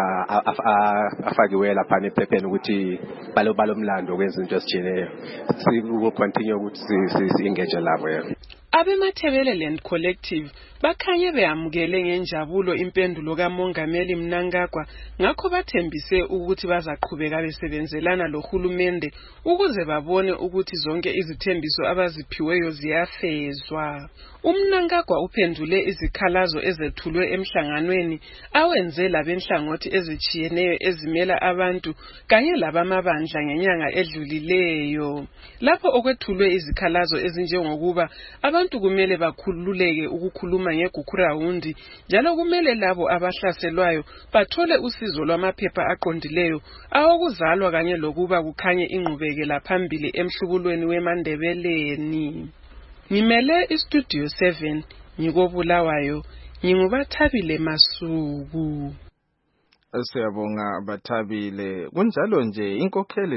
afakiwe lapha nephepheni ukuthi balomlando kwenza into esijineyo. We will continue ukuthi si engage labo. Abemathebeleland Collective bakhanye beamukele ngenjabulo impendulo kaMongameli Mnangagwa ngakho bathembise ukuthi bazaqhubeka besebenzelana lohulumende ukuze babone ukuthi zonke izithembiso abaziphiweyo ziyafezwa. Mnangagwa uphendule izikhalazo ezethulwe emhlanganweni awenze labenhlangothi ezichiyeneyo ezimela abantu kanye labamabandla ngenyanga edlulileyo. Lapho okwethulwe izikhalazo ezinjengokuba abantu kumele bakhululeke ukukhuluma ngeGukurawundi njalo kumele labo abahlaselwayo bathole usizo lwamaphepha aqondileyo awokuzalwa kanye lokuba kukhanye ingqubekela phambili emhlubulweni weMandebeleni. Ngimele iStudio 7 ngikoBulawayo ngingubathabile Masuku. Siyabonga Bathabile. Kunjalo nje inkokheli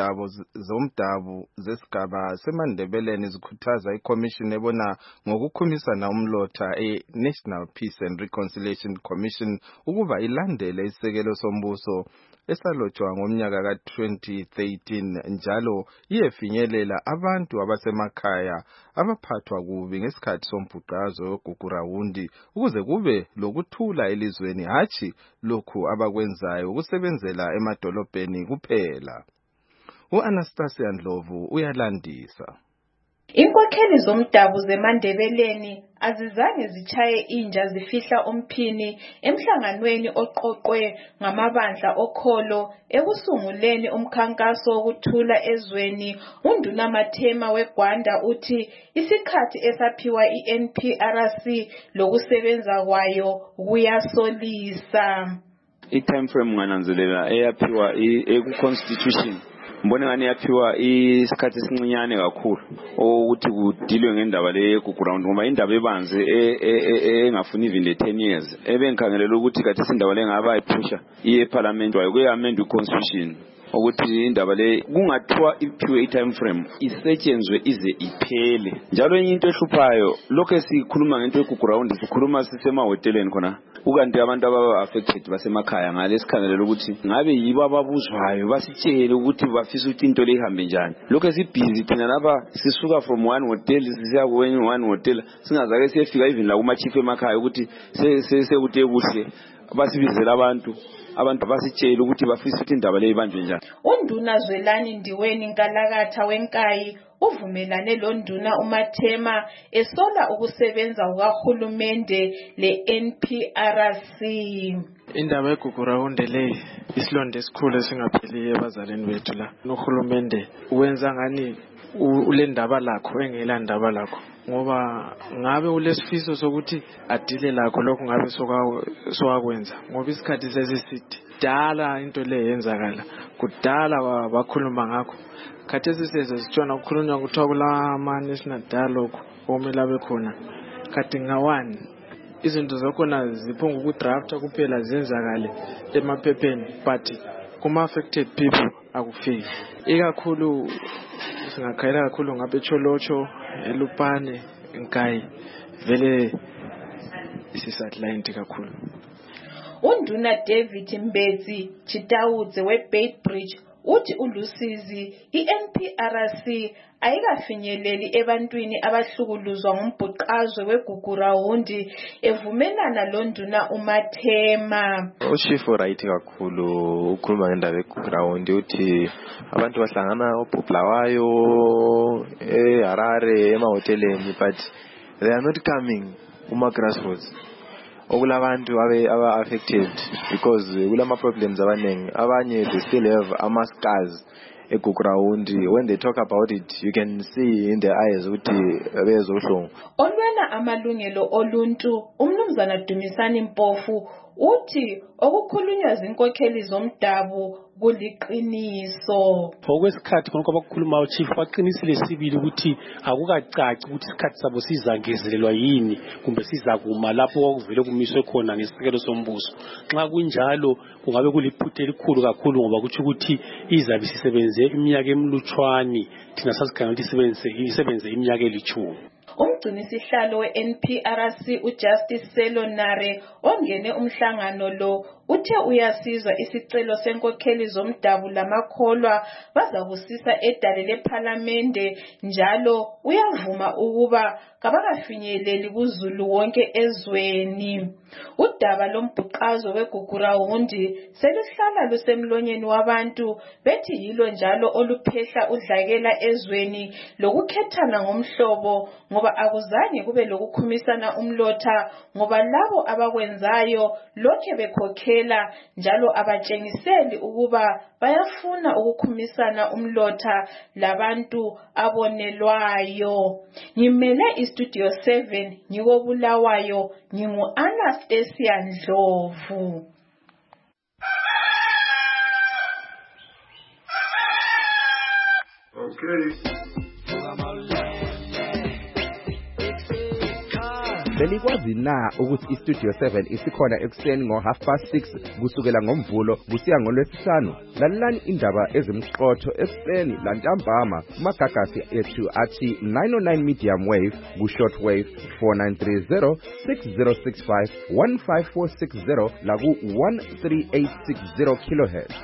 zomdabu zesigaba seMandebeleni zikhuthaza iCommission ebona ngokukhumisana umlotha National Peace and Reconciliation Commission ukuba ilandele isekelo sombuso esalotshwa ngomnyaka ka-2013 njalo iyefinyelela abantu abasemakhaya abaphathwa kubi ngesikhathi sombhuqazo weGukurawundi ukuze kube lokuthula elizweni hathi lokhu abakwenzayo ukusebenzela emadolobheni kuphela. U-Anastasia Ndlovu uyalandisa. Inkokheli zomdabu zeMandebeleni azizange zichaye inja zifihla umphini emhlanganweni oqoqwe ngamabandla okholo ekusunguleni umkhankaso wokuthula ezweni. UNdunamathema weGwanda uthi isikhathi esaphiwa iNPRC lokusebenza kwayo kuyasolisa. I-time frame ngananzelela eyaphiwa ku-constitution mbone ngani yaphiwa isikhathi esincinyane kakhulu ukuthi kudilwe ngendaba le yeGukurawundi ngoba indaba ebanze engafuni even 10 years ebengikhangelela ukuthi kathi indaba le ngaba iphusha iyeParliament wayo kuyamend iConstitution ukuthi indaba le kungathiwa iphiwe i-time frame isetshenzwe ize iphele. Njalo enye into ehluphayo lokho esikhuluma ngento yeGukurawundi sikhuluma sisemahoteleni khona ukanti abantu aba-affected basemakhaya ngalesikhangelela ukuthi ngabe yibo ababuzwayo basitshele ukuthi bafisa ukuthi into le ihambe njani. Lokhu esibhizi thina lapha sisuka from one hotel sisiya kwenye one hotel singazake siyefika even la kuma-chief emakhaya ukuthi sekuthe kuhle basibizela abantu basitshele ukuthi bafisa ukuthi indaba le ibanjwe njani. Unduna Zwelani Ndiweni Nkalakatha wenkayi uvumelane lo nduna uMathema esola ukusebenza kukaHulumende le-NPRC. Indaba yeGugurawundi le isilonda esikhulu esingapheliyo ebazalini bethu la. Nohulumende wenza ngani ule ndaba lakho engela ndaba lakho, ngoba ngabe ulesifiso sokuthi adile lakho lokho ngabe sokakwenza, ngoba isikhathi sesiside dala into le yenzakala kudala bakhuluma ngakho. Khathesi sitshona ukukhulunywa kuthiwa kulama national dialogue omele abe khona. Khathi ngawani izinto zakhona ziphonga ukudrafta kuphela zenzakale emaphepheni, but kuma affected people akufiki. Ikakhulu singakhayela kakhulu ngabe Tsholotsho, eLupane, Nkayi, vele isisatlint kakhulu. Unduna David Mbezi Chitawudze weBaitbridge uthi uLusizi iNPRC ayikafinyeleli ebantwini abahlukuluzwa ngumbhuqazwe weGugurawundi evumelana lo nduna uMathema. Ushifu right kakhulu ukhuluma ngendaba yeGugurawundi uthi abantu bahlangana oBulawayo eHarare emahoteleni, but they are not coming kuma grassroots. Okulabantu aba affected because kulama problems abanengi, abanye they still have ama-scars eGugurawundi. When they talk about it, you can see in their eyes ukuthi bezohlungu. Olwela amalungelo oluntu umnumzana Dumisani Mpofu uthi okukhulunywa zinkokheli zomdabu kuliqiniso. Okwesikhathi konke abakukhuluma uchief baqinisile sibili ukuthi akukacaci ukuthi isikhathi sabo sizangezelelwa yini kumbe sizakuma lapho kwakuvele kumiswe khona ngesikelo sombuso. Nxa kunjalo kungabe kuliphuthe elikhulu kakhulu, ngoba kuthi ukuthi izabe sisebenze iminyaka emilutshwani thina sasikhangela ukuthi isebenze iminyaka elithumi. Umgcinisihlalo we-NPRC uJustice Selonare ongene umhlangano lo uthe uyasizwa isicelo senkokheli zomdabu lamakholwa bazabusisa edale lePhalamende, njalo uyavuma ukuba kabakafinyeleli kuZulu wonke ezweni. Udaba lombhuqazo weGugurawundi selihlala lusemlonyeni wabantu bethi yilo njalo oluphehla udlakela ezweni lokukhethana ngomhlobo, ngoba akuzange kube lokukhumisana umlotha, ngoba labo abakwenzayo lokhe bekhokhela njalo abatshengiseli ukuba bayafuna ukukhumisana umlotha labantu abonelwayo. Ngimele iStudio 7 ngikobulawayo, ngingu-Anastasia Ndlovu. Okay. Belikwazi na ukuthi iStudio 7 isikhona ekuseni ngo6:30 kusukela ngoMvulo kusiya ngoLwesihlanu? Lalelani indaba ezimqotho ekuseni lantambama kumagagasi ethu athi 909 medium wave ku-shortwave 4930 6065 15460 laku 13860 kilohertz.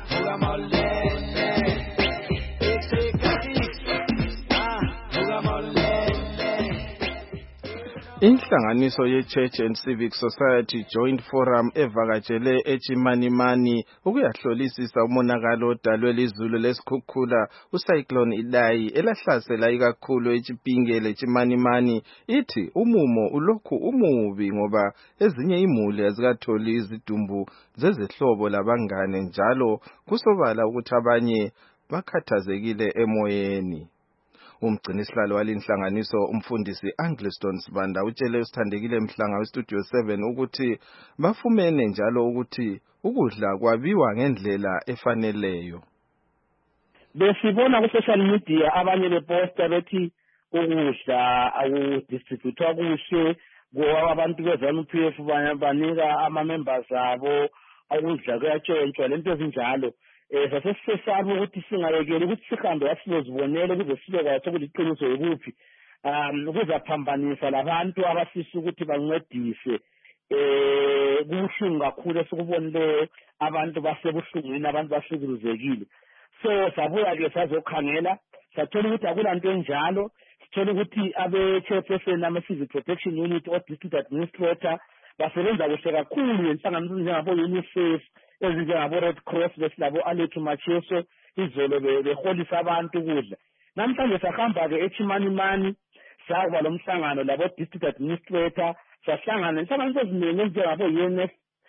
Inhlanganiso ye-Church and Civic Society Joint Forum evakatshele eChimanimani ukuyahlolisisa umonakalo odalwe lizulu lesikhukhula ucyclone Idai elahlasela ikakhulu eChipingele eChimanimani. Ithi umumo ulokhu umubi ngoba ezinye imuli azikatholi izidumbu zezihlobo labangane, njalo kusobala ukuthi abanye bakhathazekile emoyeni. Umgcinisihlalo walinhlanganiso umfundisi Angliston Sibanda utshele usithandekile Mhlanga weStudio 7 ukuthi bafumene njalo ukuthi ukudla kwabiwa ngendlela efaneleyo. Besibona ku social media abanye beposta bethi ukudla akudistributwa kuhle, ngoba abantu beZANU-PF banika ama-members abo ukudla kuyatshontshwa lento ezinjalo. Sasesisaba ukuthi singayekeli ukuthi sihambe asizozibonela ukuze sibekwazi ukuthi iqiniso yikuphi, ukuzaphambanisa labantu abafisa ukuthi bancedise kubuhlungu kakhulu esikubonileyo abantu basebuhlungwini abantu bahlukuluzekile so sabuya-ke sazokhangela sathola ukuthi akulanto enjalo sithola ukuthi abe-chairperson ama-civil protection unit o-district administrator basebenza kuhle kakhulu ngenhlanganiso njengabo-UNICEF ezinjengabo-Red Cross besilabo-Alex Macheso izolo beholisa abantu ukudla. Namhlanje sahamba-ke eChimanimani sakuba lo mhlangano labo-district administrator sahlangana inhlanganiso eziningi ezinjengabo-UNF,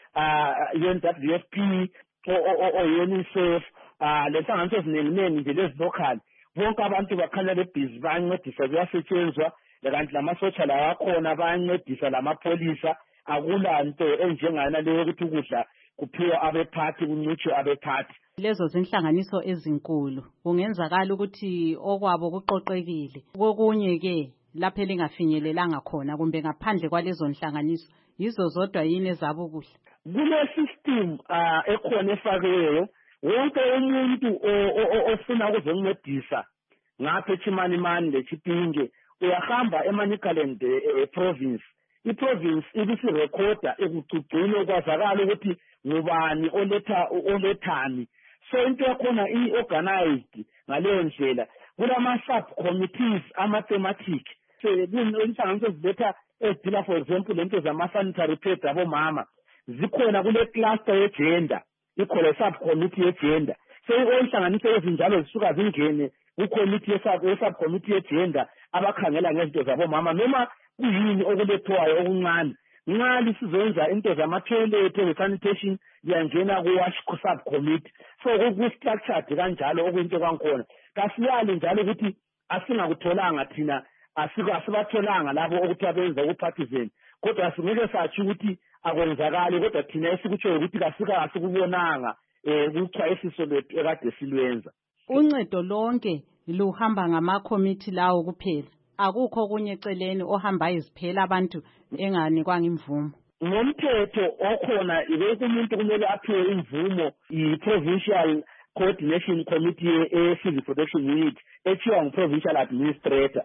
UNWFP, o-UNICEF, le nhlanganiso eziningi nje lezi-local bonke abantu bakhanya bebhizi bayancedisa kuyasetshenzwa kanti lamasotsha lawa akhona bayancedisa lamapholisa akulanto enjengana leyo ukuthi ukudla kuphiwa abephathi kuncitshwe abephathi. Lezo zinhlanganiso ezinkulu kungenzakala ukuthi okwabo kuqoqekile kokunye-ke lapho elingafinyelelanga khona kumbe ngaphandle kwalezo nhlanganiso yizo zodwa yini ezabo ukudla kule system ekhona efakiweyo wonke umuntu ofuna ukuzoncedisa ngapha eChimanimani leChipinge uyahamba eManicaland province iprovince ibisirekhoda ekugcugcine ukwazakala ukuthi ngubani olethani so into yakhona i-organized ngaleyo ndlela kulama-subcommittees ama-thematic inhlanganiso eziletha ezidila for example lento zama-sanitary pads abomama zikhona kule cluster yegender ikhona i-subcommittee yegender so inhlanganiso ezinjalo zisuka zingene kucommittee ye-subcommittee yegender abakhangela ngezinto zabomama noma kuyini okulethwayo okuncane nxa lisizenza into zama-toilet nge-sanitation liyangena ku-wash subcommittee so ku-structured kanjalo okuyinto kwankhona kasiyali njalo ukuthi asingakutholanga thina asibatholanga labo okuthiwa benza ku-partisan kodwa singeke satsho ukuthi akwenzakali kodwa thina esikutshoyo ukuthi kasikubonanga kuchwayisiso lwethu ekade silwenza. Uncedo lonke luhamba ngama-committee lawo kuphela akukho okunye eceleni ohamba iziphela abantu enganikwanga imvumo. Ngomthetho okhona wonke umuntu kumele aphiwe imvumo yi-provincial coordination committee e-civil protection unit ethiwa ngu-provincial administrator.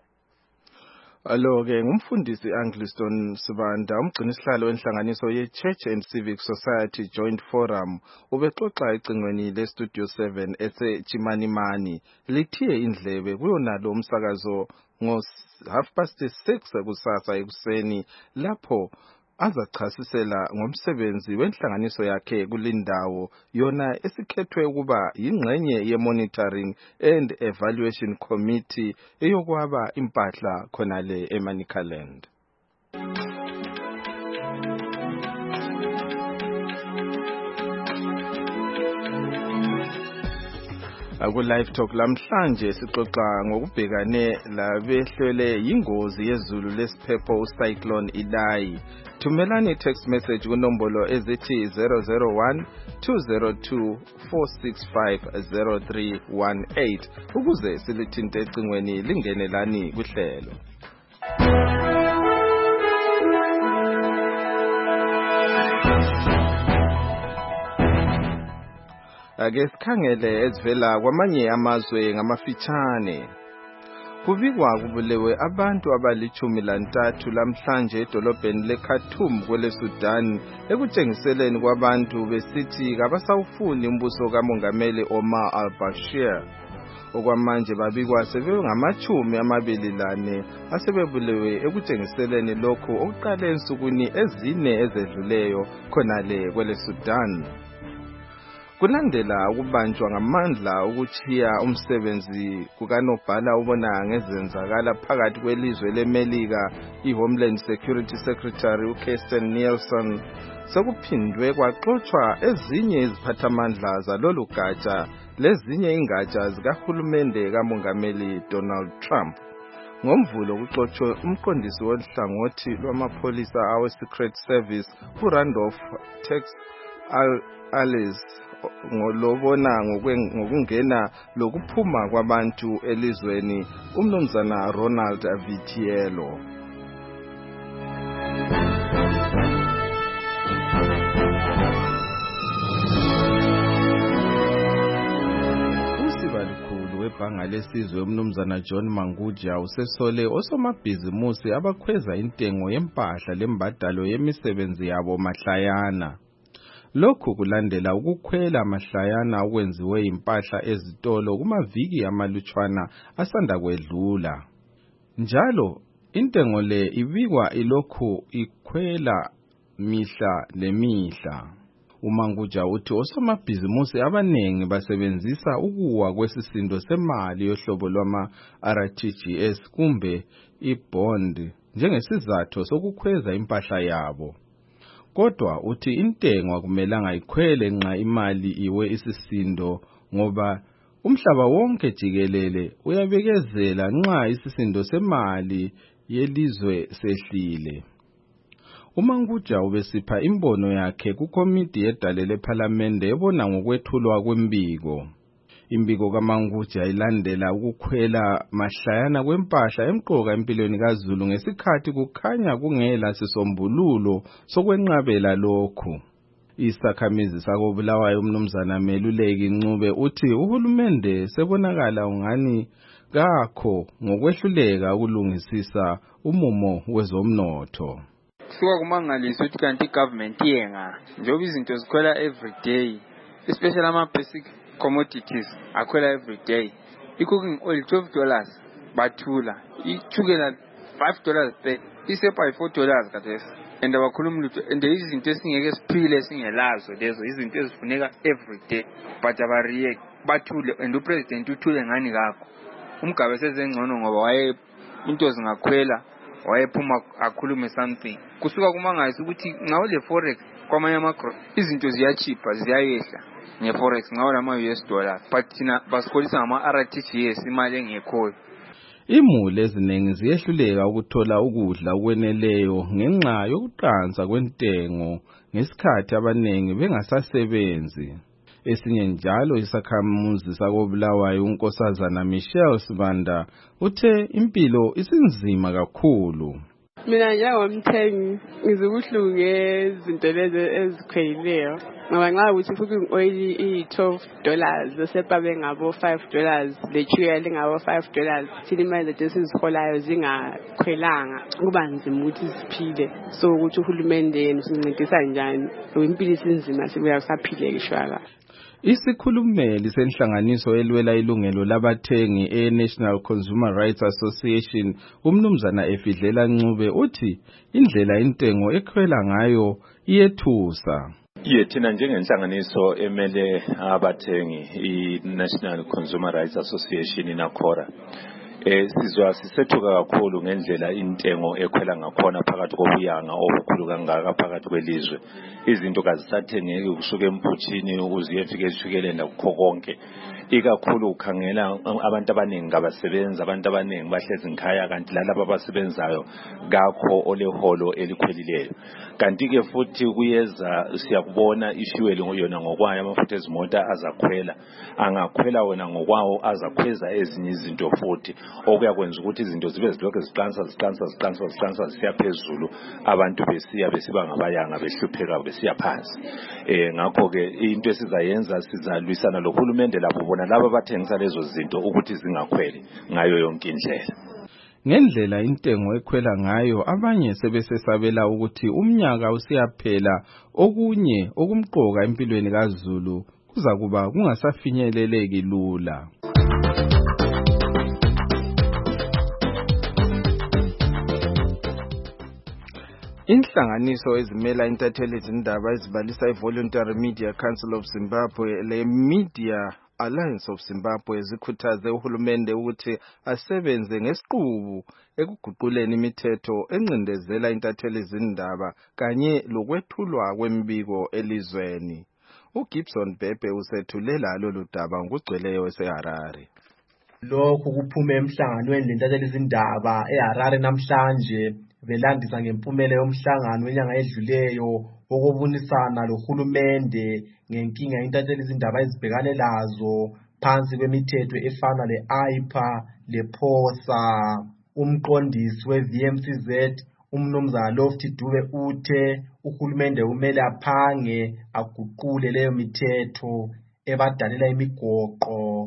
Alo-ke ngumfundisi Angliston Sibanda umgcinisihlalo wenhlanganiso ye-Church and Civic Society Joint Forum ubexoxa ecingweni le-Studio 7 ese-Chimanimani lithiye indlebe kuyonalo umsakazo ngo-6:30 kusasa ekuseni lapho azachasisela ngomsebenzi wenhlanganiso yakhe kulindawo yona esikhethwe ukuba yingxenye ye-Monitoring and Evaluation Committee eyokwaba impahla khonale eManicaland. Aku-Live Talk lamhlanje sixoxa ngokubhekane labehlele yingozi yezulu lesiphepho uCyclone Idai. Thumelani text message kunombolo ezithi 001-202-465-0318 ukuze silithinte ecingweni lingenelani kuhlelo. Ake sikhangele ezivela kwamanye amazwe ngamafitshane. Kubikwa kubulewe abantu abali-13 lamhlanje edolobheni leKhartoum kwele Sudan ekutshengiseleni kwabantu besithi kabasawufuni umbuso kamongameli Omar al-Bashir. Okwamanje babikwa sebengama-24 asebebulewe ekutshengiseleni lokhu okuqale ensukwini ezine ezedluleyo khonale kwele Sudan. Kulandela ukubanjwa ngamandla ukuchiya umsebenzi kukanobhala ubona ngezenzakala phakathi kwelizwe leMelika iHomeland Security Secretary uKirstjen Nielsen sekuphindwe kwaxoxwa ezinye iziphathamandla zalolu gatsha lezinye ingatsha zikahulumende kamongameli Donald Trump. Ngomvulo kuxoxwe umqondisi wohlangothi lwamapholisa awe-Secret Service uRandolph Tex Alice ngolobona ngokungena lokuphuma kwabantu elizweni umnumzana Ronald Vitiello. webhanga lesizwe umnumzana John Manguja usesole osomabhizimusi abakhweza intengo yempahla lembadalo yemisebenzi yabo mahlayana. Lokhu kulandela ukukhwela mahlayana okwenziwe impahla ezitolo kumaviki amalutshwana asanda kwedlula. Njalo intengo le ibikwa ilokhu ikhwela mihla lemihla. uManguja uthi osomabhizimusi abanengi basebenzisa ukuwa kwesisindo semali yohlobo lwama-RTGS kumbe ibond njengesizathu sokukhweza impahla yabo. Kodwa uthi intengo akumelanga ikhwele nxa imali iwe isisindo ngoba umhlaba wonke jikelele uyabekezela nxa isisindo semali yelizwe sehlile. uManguja ubesipha imbono yakhe kukomiti yedale lephalamende ebona ngokwethulwa kwembiko. Imbiko kaManguja ilandela ukukhwela mahlayana kwempahla emqoka empilweni kaZulu ngesikhathi kukhanya kungela sisombululo sokwenqabela lokhu. Isakhamizi sakobulawayo umnumzana Meluleki Ncube uthi uhulumende sebonakala ungani kakho ngokwehluleka ukulungisisa umumo wezomnotho. Kusuka kumangalisa ukuthi kanti government yenga njengoba izinto zikhwela every day, especially ama-basic commodities akhwela every day. I-cooking oil $12 bathula, ichukela $5 per, isepa $4 kathesi. And abakhuluma lutho, and izinto esingeke siphile singelazo lezo izinto ezifuneka every day, but abareact bathule, and upresident uthule ngani kakho. Umgabe sezengcono ngoba into zingakhwela wayephuma akhulume something. Kusuka kumangayisa ukuthi ngawo le forex kwamanye amakro izinto ziyachipa ziyayehla ngeforex ngawo lama US dollar, but thina basikholisa ngama-RTGS imali engekhoyo. Imuli eziningi ziyehluleka ukuthola ukudla okweneleyo ngenxa yokuqansa kwentengo ngesikhathi abaningi bengasasebenzi. Esinye njalo isakhamuzi sakobulawayo unkosazana Michelle Sibanda uthe impilo isinzima kakhulu. Mina njengomthengi ngizokuhlungu ngezinto lezi ezikhweleyo ngoba nxa ukuthi cooking oil i$12 sepa bengabo $5 lechuya lingabo $5 thina imali zethu esiziholayo zingakhwelanga kuba nzima ukuthi siphile. So ukuthi uhulumende yena usincedisa njani impilo isinzima sibuya kusaphile kishwaka. Isikhulumeli senhlanganiso elwela ilungelo labathengi e-National Consumer Rights Association umnumzana Efidlela Ncube uthi indlela intengo ekhwela ngayo iyethusa. Thina njengenhlanganiso emele abathengi i-National Consumer Rights Association inakhora sizwa sisethuka kakhulu ngendlela intengo ekhwela ngakhona phakathi kobuyanga obukhulu kangaka phakathi kwelizwe. Izinto kazisathengeki kusuka emphutshini ukuze uyefika eshukelenda kukho konke. Ikakhulu ukhangela abantu abaningi abasebenza, abantu abaningi bahlezi nkhaya kanti lalabo abasebenzayo kakho oleholo elikhwelileyo. Kanti ke futhi kuyeza siyakubona ishuweli yona ngokwayo amafutha ezimota azakhwela, angakhwela wona ngokwawo azakhweza ezinye izinto futhi okuyakwenza ukuthi izinto zibe zilokho ziqansa zisiya phezulu, abantu besiba ngabayanga behlupheka besiya phansi. Ngakho ke into esizayenza sizalwisana lohulumende lapho bona laba abathengisa lezo zinto ukuthi zingakhweli ngayo yonke indlela. Ngendlela intengo ekhwela ngayo abanye sebesesabela ukuthi umnyaka usiyaphela okunye okumqoka empilweni kaZulu kuza kuba kungasafinyeleleki lula. Inhlanganiso ezimela intatheli izindaba ezibalisa iVoluntary Media Council of Zimbabwe le Media Alliance of Zimbabwe zikhuthaze uhulumende ukuthi asebenze ngesiqubu ekuguquleni imithetho encindezela intatheli izindaba kanye lokwethulwa kwembiko elizweni. uGibson Bhebhe usethulela lolu daba ngokugcweleyo eseHarare. Lokhu kuphume emhlanganweni lentatheli izindaba eHarare namhlanje belandisa ngempumela yomhlangano wenyanga edluleyo wokubonisana lohulumende ngenkinga intatheli izindaba ezibhekane lazo phansi kwemithetho efana le-IPA le-POSA. Umqondisi we-VMCZ umnumzana Lofty Dube uthe uhulumende kumele aphange aguqule leyo mithetho ebadalela imigoqo.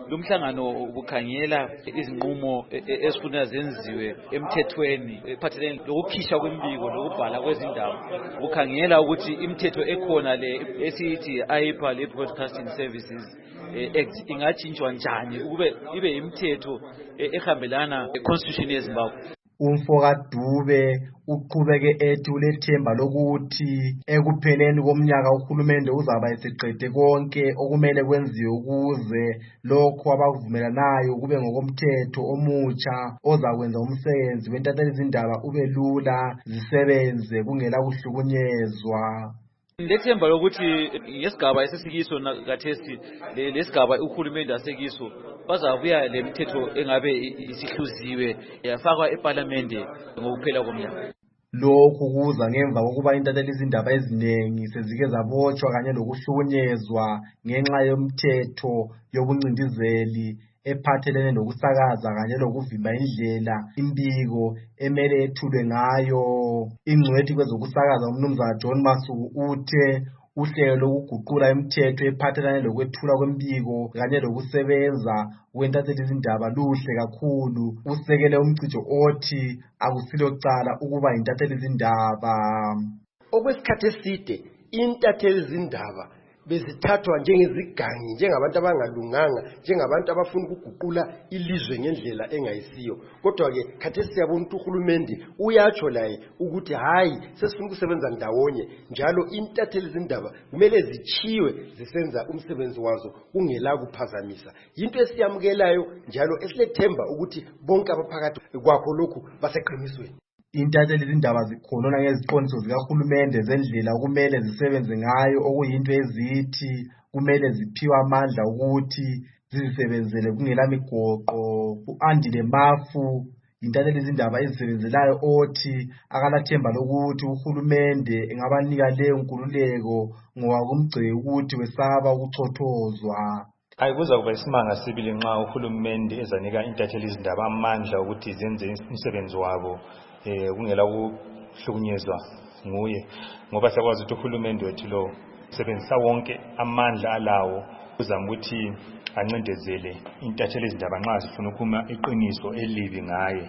lo mhlangano ubukhangela izinqumo esifuna zenziwe emthethweni ephathelene lokukhishwa kwembiko lokubhala kwezindaba. Ukhangela ukuthi imithetho ekhona le esithi AIPA le Broadcasting Services Act ingajintshwa njani ukube ibe imithetho ehambelana constitution yeZimbabwe. Umfoka Dube uqhubeke ethi ulethemba lokuthi ekupheleni komnyaka uhulumende uzaba eseqede konke okumele kwenziwe ukuze lokho abavumelanayo kube ngokomthetho omutsha ozakwenza umsebenzi wentathelizindaba ube lula zisebenze kungela kuhlukunyezwa. Lethemba lokuthi ngesigaba esesikiso nakathesi lesigaba uhulumende asekiso bazabuya lemithetho engabe isihluziwe yafakwa eParliament ngokuphela komnyaka. Lokhu kuza ngemva kokuba intathelizindaba eziningi sezike zabotshwa kanye lokuhlukunyezwa ngenxa yomthetho yobuncindizeli ephathelene nokusakaza kanye lokuvimba indlela imbiko emele ethulwe ngayo. Ingcwethi kwezokusakaza umnumzana John Masuku uthe uhlelo lokuguqula imithetho ephathelane lokwethula kwembiko kanye lokusebenza kwentathelizindaba luhle kakhulu. Usekele umcijo othi akusilo cala ukuba intathelizindaba. Okwesikhathi eside intathelizindaba bezithathwa njengezigangi, njengabantu abangalunganga, njengabantu abafuna ukuguqula ilizwe ngendlela engayisiyo. Kodwa ke khathesi siyabona ukuthi uhulumende uyatsho laye ukuthi hayi sesifuna ukusebenza ndawonye, njalo intathelizindaba kumele zichiwe zisenza umsebenzi wazo kungela kuphazamisa. Into esiyamukelayo njalo esilethemba ukuthi bonke abaphakathi kwakho lokhu baseqinisweni. Intathelizindaba zikhonona ngeziqondiso zikahulumende zendlela kumele zisebenze ngayo, okuyinto ezithi kumele ziphiwe amandla ukuthi zizisebenzele kungela migoqo. U-Andile Mafu intathelizindaba ezisebenzelayo othi akalathemba lokuthi uhulumende engabanika leyo nkululeko ngoba kumgceke ukuthi wesaba ukuchothozwa. Ayikuza kuba isimanga sibili nxa uhulumende ezanika intathelizindaba amandla ukuthi zenze umsebenzi wabo kungela kuhlukunyezwa nguye, ngoba sakwazi ukuthi uhulumende wethu lo sebenzisa wonke amandla alawo uzama ukuthi ancindezele intathelizindaba nxa zifuna ukuphuma iqiniso elibi ngaye.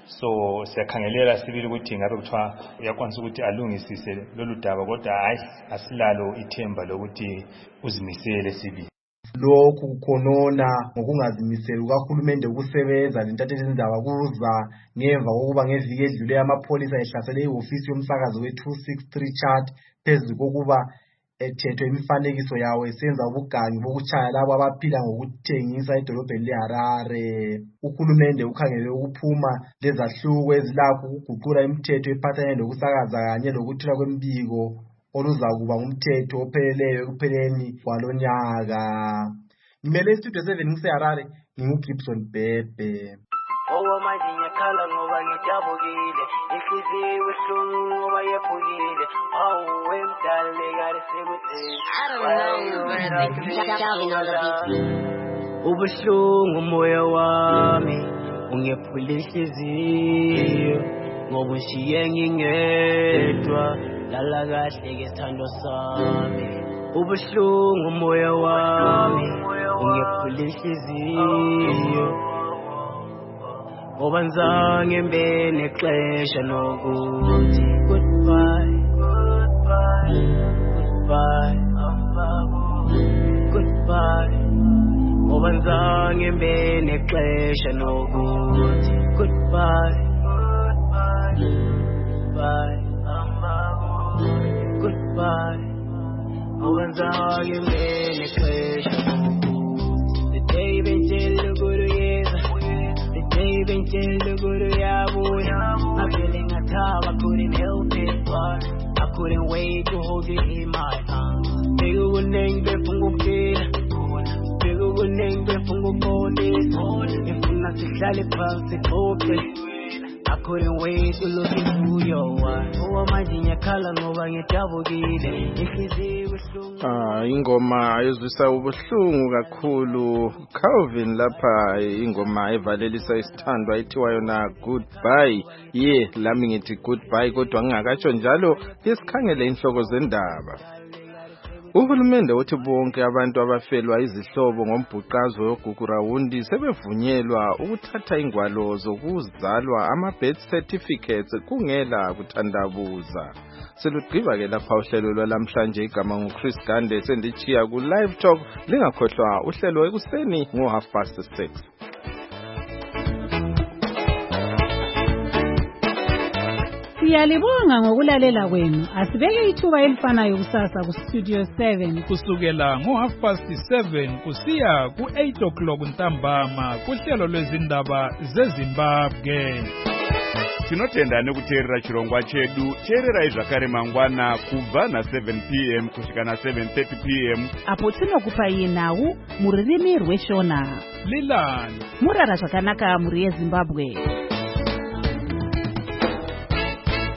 So siyakhangelela sibili ukuthi ngabe kuthiwa uyakwanisa ukuthi alungisise lolu daba, kodwa hayi asilalo ithemba lokuthi uzimisele sibili. Lokhu kukhonona ngokungazimiseli kuhulumende ukusebenza lentathelizindaba kuza ngemva kokuba ngeviki edlule amapholisa ehlasele ihofisi yomsakazo we263 chat phezu kokuba ethethwe imifanekiso yawo esenza ubugangi bokuchaya labo abaphila ngokuthengisa edolobheni leHarare. Uhulumende ukhangele ukuphuma lezahluko ezilakho ukuguqula imithetho ephathelene lokusakaza kanye lokuthula kwembiko oluzakuba ngumthetho opheleleyo ekupheleni kwalonyaka. Ngimele istudio 7 ngiseHarare, nginguGibson Bebe. Manje ngiyakhala ngoba ngijabukile, inhliziyo ibuhlungu ngoba yephukile. Emdala ekade sekutheni. Ubuhlungu umoya wami ungephula inhliziyo ngoba ushiye ngingedwa. Lala kahle ke sithando sami. Ubuhlungu umoya wami ungephula inhliziyo ngoba ngizange mbe nexesha nokuthi goodbye, goodbye, goodbye, goodbye. Ngoba ngizange mbe nexesha nokuthi goodbye, goodbye, goodbye. Ngoba ngizange mbe nexesha nokuthi the day benjele kuyeza. Baby, tell guru yabuya. I'm feeling a top, I couldn't help it, but I couldn't wait to hold you in my arms. Bigger good name, befungu kila. Bigger good name, befungu boni. If I'm not to sally past it, open. I couldn't wait to look into your eyes. Oh, imagine khala ngoba ngijabukile. Ingoma ezwisa ubuhlungu kakhulu. Calvin lapha ingoma evalelisa isithandwa ethiwa yona goodbye. Lami ngithi goodbye kodwa ngingakatsho njalo isikhangele inhloko zendaba. Uhulumende uthi bonke abantu abafelwa izihlobo ngombhuqazwe woGugurawundi sebevunyelwa ukuthatha ingwalo zokuzalwa ama-birth certificates kungela kuthandabuza. Selugqiba ke lapha uhlelo lwalamhlanje igama nguChris Gande sendichiya ku Live Talk. Lingakhohlwa uhlelo ekuseni ngo6:30. Siyalibonga ngokulalela kwenu. Asibeke ithuba elifanayo kusasa ku Studio 7 kusukela ngo7:30 kusiya ku8 ntambama kuhlelo lwezindaba zeZimbabwe. Tinotenda nekuteerera chirongwa chedu. Teererai zvakare mangwana kubva na7 p.m. kusvika na7:30 p.m. apo tinokupai nhau mururimi rweShona. Lilani murara zvakanaka muri yeZimbabwe.